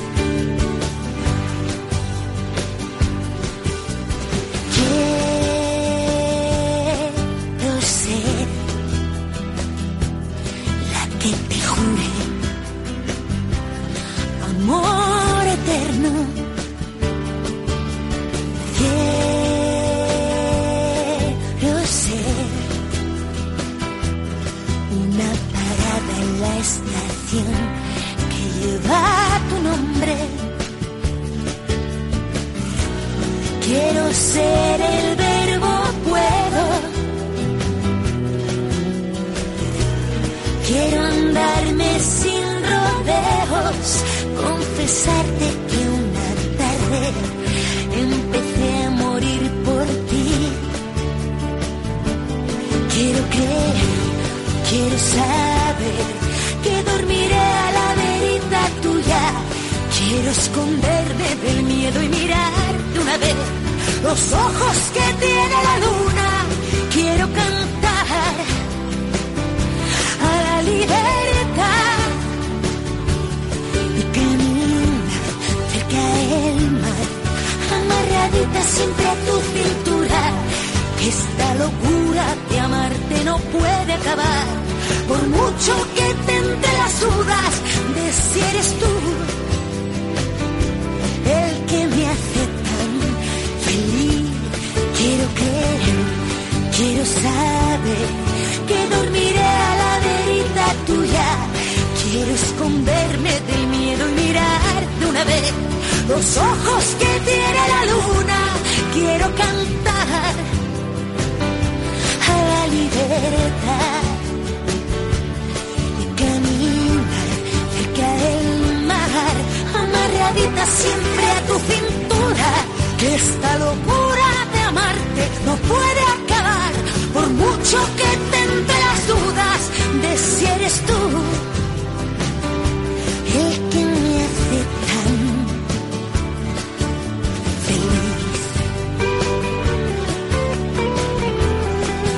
Quiero ser la que te jure amor eterno. Quiero ser una parada en la estación que lleva tu nombre. Quiero ser el verbo puedo. Quiero andarme sin rodeos, confesarte que una tarde empecé a morir por ti. Quiero creer, quiero saber que dormiré a la verita tuya. Quiero esconderme del miedo y mirar de una vez los ojos que tiene la luna. Quiero cantar a la libertad y caminar cerca del mar, amarradita siempre a tu cintura, que esta locura de amarte no puede acabar. por mucho que te entre las dudas de si eres tú el que me hace tan feliz. Quiero creer, quiero saber que dormiré a la verita tuya. Quiero esconderme del miedo y mirar de una vez los ojos que tiene la luna. Quiero cantar a la libertad y caminar cerca del mar, amarradita siempre a tu cintura. Que esta locura de amarte no puede acabar por mucho que